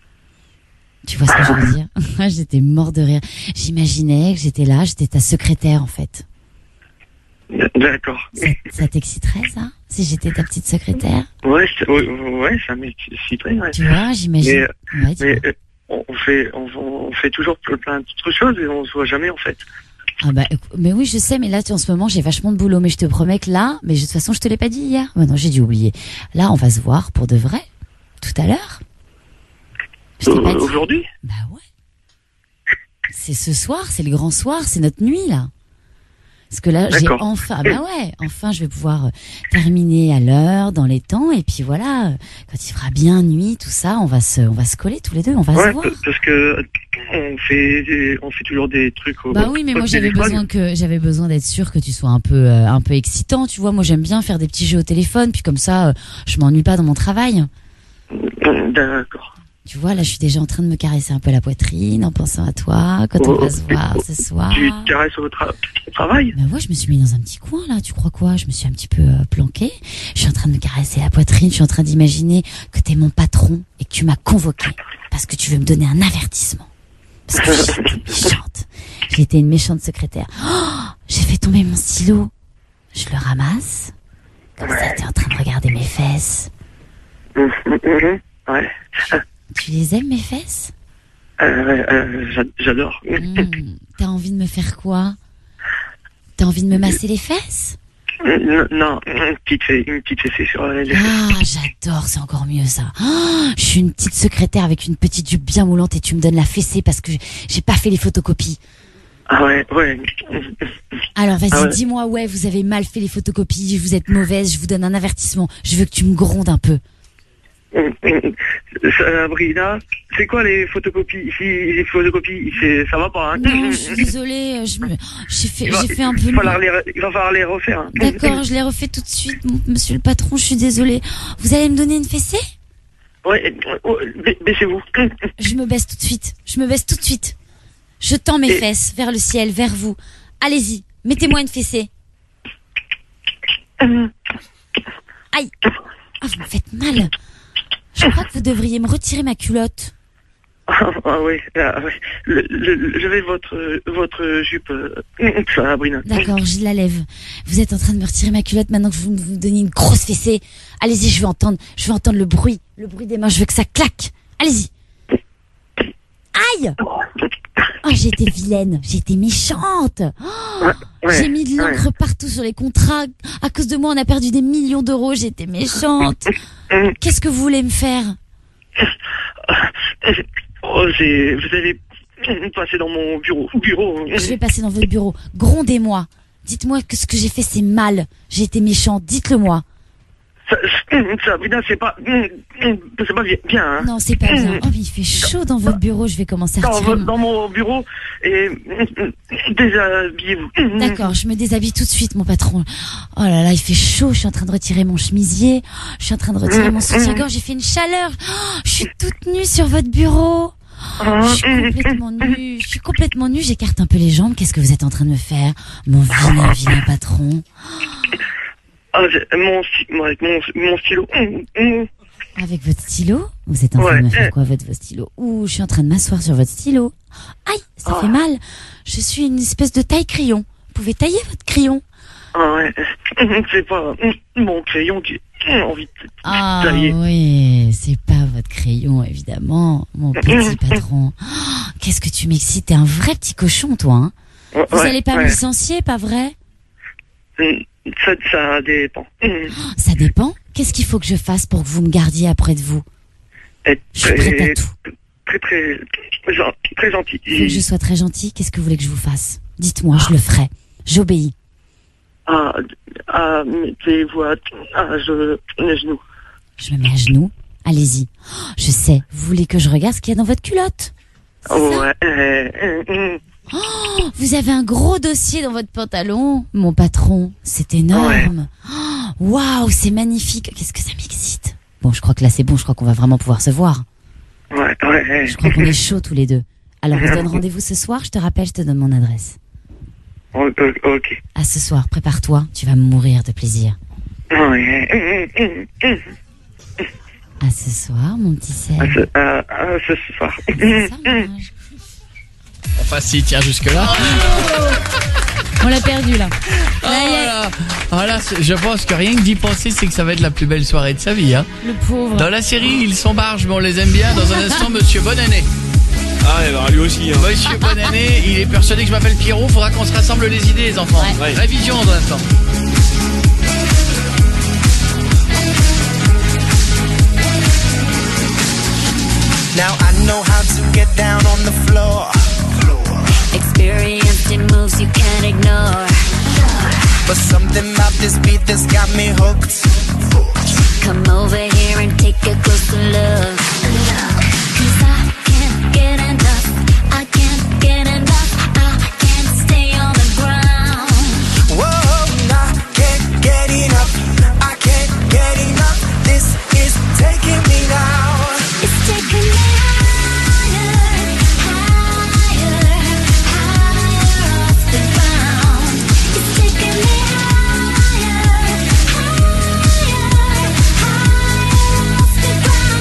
B: Tu vois ce que je veux dire? J'étais mort de rire. J'imaginais que j'étais là, j'étais ta secrétaire en fait.
P: D'accord.
B: Ça t'exciterait ça? Si j'étais ta petite secrétaire?
P: Ouais, ça m'exciterait, ouais.
B: Tu vois, j'imagine.
P: Mais on fait toujours plein d'autres choses et on se voit jamais en fait.
B: Ah bah, mais oui, je sais, mais là, en ce moment, j'ai vachement de boulot, mais je te promets que là, mais de toute façon, je te l'ai pas dit hier. Bah non, j'ai dû oublier. Là, on va se voir pour de vrai, tout à l'heure.
P: Aujourd'hui?
B: Bah ouais. C'est ce soir, c'est le grand soir, c'est notre nuit, là. Parce que là, j'ai enfin, enfin, je vais pouvoir terminer à l'heure, dans les temps, et puis voilà, quand il fera bien nuit, tout ça, on va se coller tous les deux, on va se voir.
P: Parce que on fait toujours des trucs
B: Bah oui, mais moi j'avais besoin d'être sûr que tu sois un peu excitant, tu vois. Moi j'aime bien faire des petits jeux au téléphone, puis comme ça, je m'ennuie pas dans mon travail.
P: D'accord.
B: Tu vois, là, je suis déjà en train de me caresser un peu la poitrine en pensant à toi, quand on va se voir ce soir.
P: Tu caresses au travail?
B: Ben ouais, je me suis mis dans un petit coin, là. Tu crois quoi? Je me suis un petit peu planquée. Je suis en train de me caresser la poitrine. Je suis en train d'imaginer que t'es mon patron et que tu m'as convoqué parce que tu veux me donner un avertissement. Parce que j'étais méchante. J'ai été une méchante secrétaire. Oh, j'ai fait tomber mon stylo. Je le ramasse. Comme ça, t'es en train de regarder mes fesses.
P: Ouais.
B: Tu les aimes, mes fesses?
P: J'adore.
B: T'as envie de me faire quoi? T'as envie de me masser les fesses?
P: Non, une petite fessée sur les fesses.
B: Ah, j'adore, c'est encore mieux ça. Oh, je suis une petite secrétaire avec une petite jupe bien moulante et tu me donnes la fessée parce que j'ai pas fait les photocopies.
P: Ah ouais.
B: Alors vas-y, dis-moi, vous avez mal fait les photocopies, vous êtes mauvaise, je vous donne un avertissement. Je veux que tu me grondes un peu.
P: Sabrina, c'est quoi les photocopies? Ici, les photocopies, ça va pas, hein?
B: Non, je suis désolée, j'ai fait un peu...
P: Il va falloir les refaire. Hein.
B: D'accord, je les refais tout de suite, monsieur le patron, je suis désolée. Vous allez me donner une fessée?
P: Ouais, baissez-vous.
B: Je me baisse tout de suite. Je tends mes fesses vers le ciel, vers vous. Allez-y, mettez-moi une fessée. Aïe. Ah, vous me faites mal. Je crois que vous devriez me retirer ma culotte.
P: Ah oui. Je vais votre jupe, Sabrina.
B: D'accord, je la lève. Vous êtes en train de me retirer ma culotte maintenant que vous me donnez une grosse fessée. Allez-y, je veux entendre le bruit des mains. Je veux que ça claque. Allez-y. Aïe! Oh, j'ai été vilaine, j'ai été méchante. J'ai mis de l'encre partout sur les contrats. À cause de moi, on a perdu des millions d'euros. J'ai été méchante. Qu'est-ce que vous voulez me faire?
P: Vous allez passer dans mon bureau.
B: Je vais passer dans votre bureau. Grondez-moi. Dites-moi que ce que j'ai fait, c'est mal. J'ai été méchante. Dites-le-moi.
P: Sabrina, c'est pas bien. Hein.
B: Non, c'est pas bien. Oh, mais il fait chaud dans votre bureau. Je vais commencer à retirer.
P: Dans mon bureau et déshabillez-vous.
B: D'accord, je me déshabille tout de suite, mon patron. Oh là là, il fait chaud. Je suis en train de retirer mon chemisier. Je suis en train de retirer mon soutien-gorge. J'ai fait une chaleur. Oh, je suis toute nue sur votre bureau. Je suis complètement nue. J'écarte un peu les jambes. Qu'est-ce que vous êtes en train de me faire, mon vilain patron?
P: Avec mon stylo.
B: Avec votre stylo? Vous êtes en train de me faire quoi avec votre stylo? Ouh, je suis en train de m'asseoir sur votre stylo. Aïe, ça fait mal. Je suis une espèce de taille-crayon. Vous pouvez tailler votre crayon?
P: Ah ouais, c'est pas mon crayon qui a envie de tailler.
B: Ah oui, c'est pas votre crayon, évidemment, mon petit patron. Oh, qu'est-ce que tu m'excites? T'es un vrai petit cochon, toi, hein? Vous allez pas me licencier, pas vrai?
P: Ça dépend.
B: Ça dépend? Qu'est-ce qu'il faut que je fasse pour que vous me gardiez après de vous? Je suis prête à tout.
P: Très gentil.
B: Il faut que je sois très gentil. Qu'est-ce que vous voulez que je vous fasse? Dites-moi, je le ferai. J'obéis.
P: Mettez-vous à genoux.
B: Je me mets à genoux? Allez-y. Oh, je sais. Vous voulez que je regarde ce qu'il y a dans votre culotte?
P: Ouais.
B: Oh, vous avez un gros dossier dans votre pantalon, mon patron. C'est énorme. Waouh, c'est magnifique. Qu'est-ce que ça m'excite. Bon, je crois que là c'est bon. Je crois qu'on va vraiment pouvoir se voir.
P: Ouais. Ouais.
B: Je crois qu'on est chauds tous les deux. Alors on se donne rendez-vous ce soir, je te rappelle, je te donne mon adresse.
P: Ok.
B: À ce soir, prépare-toi, tu vas mourir de plaisir.
P: Ouais.
B: À ce soir, mon petit Seb.
P: À ce soir.
A: Enfin si, tiens jusque-là.
B: On l'a perdu là.
A: Voilà, je pense que rien que d'y penser, c'est que ça va être la plus belle soirée de sa vie. Hein.
B: Le pauvre.
A: Dans la série, ils sont barges, mais on les aime bien. Dans un instant, Monsieur Bonannée.
D: Ah ouais, bah lui aussi. Hein.
A: Monsieur Bonannée, il est persuadé que je m'appelle Pierrot. Faudra qu'on se rassemble les idées, les enfants.
D: Ouais.
A: Révision dans un instant.
J: Now I know how to get down on the floor.
G: Experienced in moves you can't ignore.
J: But something about this beat that's got me hooked.
G: Come over here and take a closer look. 'Cause I can't get enough. I can't get enough. I can't stay on the ground.
J: Whoa, I can't get enough. I can't get enough. This is taking me down.
G: It's taking me higher, higher, higher off the ground. It's taking me higher, higher, higher off the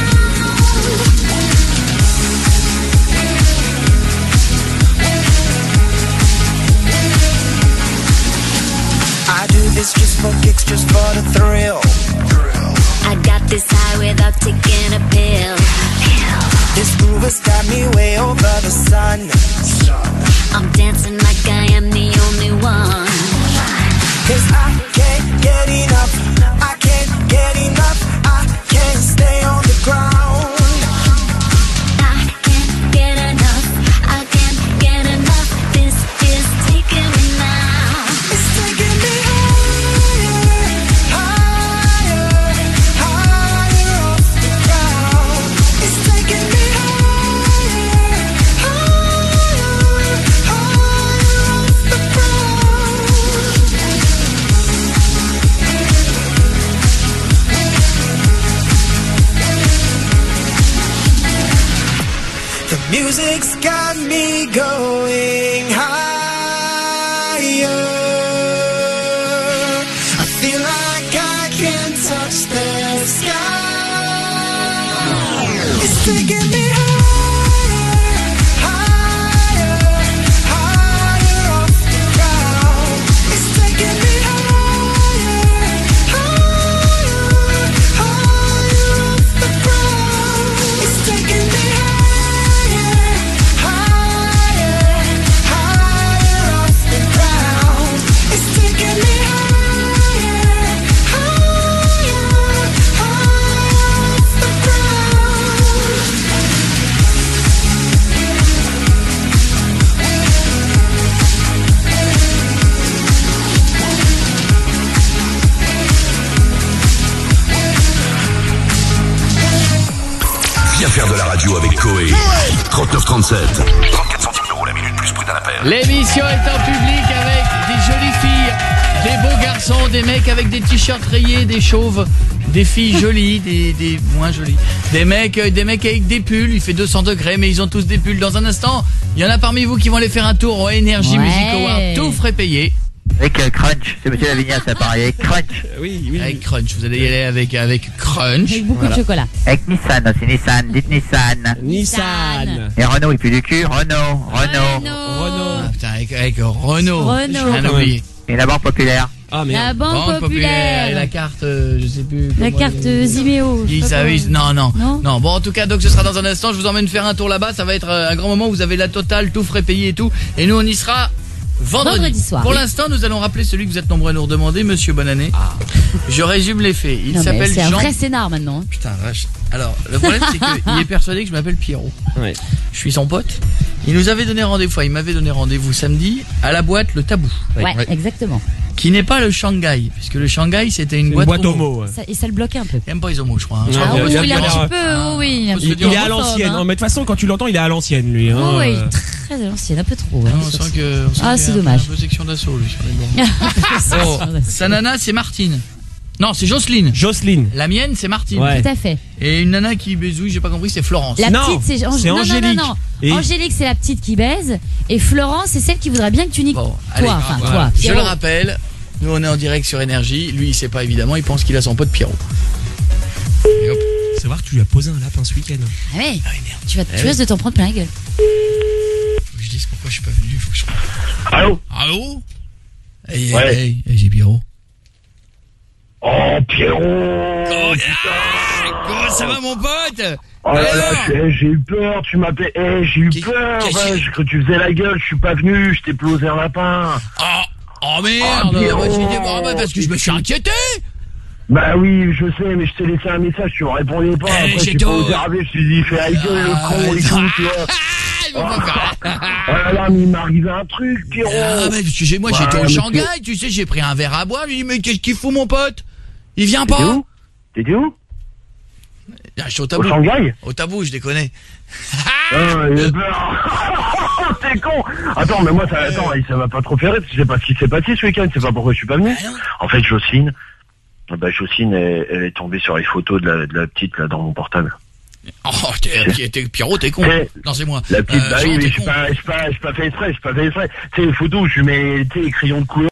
J: I do this just for kicks, just for the thrill.
G: I got this high without taking a pill.
J: This groove has got me way over the sun.
G: I'm dancing like I am the only one.
J: 'Cause I can't get enough. I can't get enough. I can't stay on the ground.
G: I can't get enough. I can't get enough. This is taking me now.
J: It's taking me higher, higher, higher off the ground. It's taking me higher, higher, higher off the ground. The music's got me going higher. I feel like I can touch the sky. It's taking me higher, higher, higher off the ground. It's taking me higher, higher, higher off the ground. It's taking me higher, higher, higher off the ground. It's taking me higher, higher, higher off the
I: Viens faire de la radio avec Coé. 3937. 34 centimes d'euros la minute plus prix d'un appel.
A: L'émission est en public avec des jolies filles, des beaux garçons, des mecs avec des t-shirts rayés, des chauves, des filles jolies, des moins jolies, des mecs avec des pulls. Il fait 200 degrés, mais ils ont tous des pulls. Dans un instant, il y en a parmi vous qui vont aller faire un tour au Energy Music Award, tout frais payé.
Q: Avec Crunch, c'est monsieur Lavignas, ça paraît, avec Crunch.
D: Oui.
A: Avec Crunch, vous allez y aller avec Crunch.
B: Avec beaucoup de chocolat.
Q: Avec Nissan aussi, Nissan, dites Nissan.
D: Nissan.
Q: Et Renault, il pue du cul, Renault.
A: Ah, putain, avec Renault.
B: Renault.
A: J'ai rien oublié.
Q: Et la Banque Populaire.
D: Ah merde.
B: La Banque Populaire.
A: Et la carte, je sais plus.
B: La
A: comment
B: carte Zimeo.
A: Ils savent, non. Bon, en tout cas, donc ce sera dans un instant. Je vous emmène faire un tour là-bas. Ça va être un grand moment. Vous avez la totale, tout frais payé et tout. Et nous, on y sera vendredi soir. Pour l'instant, nous allons rappeler celui que vous êtes nombreux à nous redemander, Monsieur Bonannée. Je résume les faits. Il s'appelle Jean.
B: C'est un vrai scénar maintenant.
A: Putain, vache. Alors, le problème, c'est qu'il est persuadé que je m'appelle Pierrot.
D: Ouais.
A: Je suis son pote. Il nous avait donné rendez-vous. Enfin, il m'avait donné rendez-vous samedi à la boîte Le Tabou.
B: Ouais, exactement.
A: Qui n'est pas le Shanghai, puisque le Shanghai c'était une boîte homo.
B: Et ça le bloquait un peu.
A: Il aime pas les homos, je crois. Hein.
B: Il est un petit peu, oui.
D: Il est à l'ancienne. Mais de toute façon, quand tu l'entends, il est à l'ancienne, lui. Hein.
B: Oui, très à l'ancienne, un peu trop.
A: On sent que
B: c'est dommage.
A: Un peu section d'assaut, lui, sur les bords. Sa nana, c'est Martine. Non, c'est Jocelyne.
D: Jocelyne.
A: La mienne, c'est Martine.
D: Ouais.
B: Tout à fait.
A: Et une nana qui baisouille, j'ai pas compris, c'est Florence.
B: La petite, c'est
D: Angélique.
B: Non.
D: Et...
B: Angélique, c'est la petite qui baise. Et Florence, c'est celle qui voudrait bien que tu niques
A: Allez,
B: toi. Toi.
A: Je le rappelle, nous on est en direct sur Énergie. Lui, il sait pas évidemment, il pense qu'il a son pote Pierrot.
D: Et hop. Savoir que tu lui as posé un lapin ce week-end.
B: Ah ouais. Tu risques de t'en prendre plein la gueule.
A: Je dis pourquoi je suis pas venu. Faut que je...
H: Allô.
A: Hey, j'ai Pierrot.
H: Oh, Pierrot.
A: Comment ça va, mon pote?
H: Oh là là, j'ai eu peur, tu m'appelles. J'ai eu peur. J'ai cru que tu faisais la gueule, je suis pas venu, je t'ai posé un lapin.
A: Oh merde. Parce que je me suis inquiété.
H: Bah oui, je sais, mais je t'ai laissé un message, tu me répondais pas. Après, j'ai pas osé arriver, je me suis dit, fais la gueule, le con, et tout, tu vois. Oh là là, mais il m'est arrivé un truc, Pierrot.
A: Ah, mais chez moi, j'étais au Shanghai, tu sais, j'ai pris un verre à boire, je lui dis, mais qu'est-ce qu'il fout, mon pote? Il vient pas?
H: T'étais où?
A: Je suis au Tabou.
H: Au Shanghai?
A: Au Tabou, je déconne.
H: Il a peur. T'es con. Attends, mais moi, ça va pas trop faire rire, je sais pas ce qui s'est passé ce week-end, c'est pas pourquoi je suis pas venu. En fait, Jocelyne, elle est tombée sur les photos de la petite, là, dans mon portable.
A: Oh, Pierrot, t'es con. Non, c'est moi.
H: La petite, bah oui, mais j'ai pas fait exprès. Tu sais, les photos où je mets, les crayons de couleur.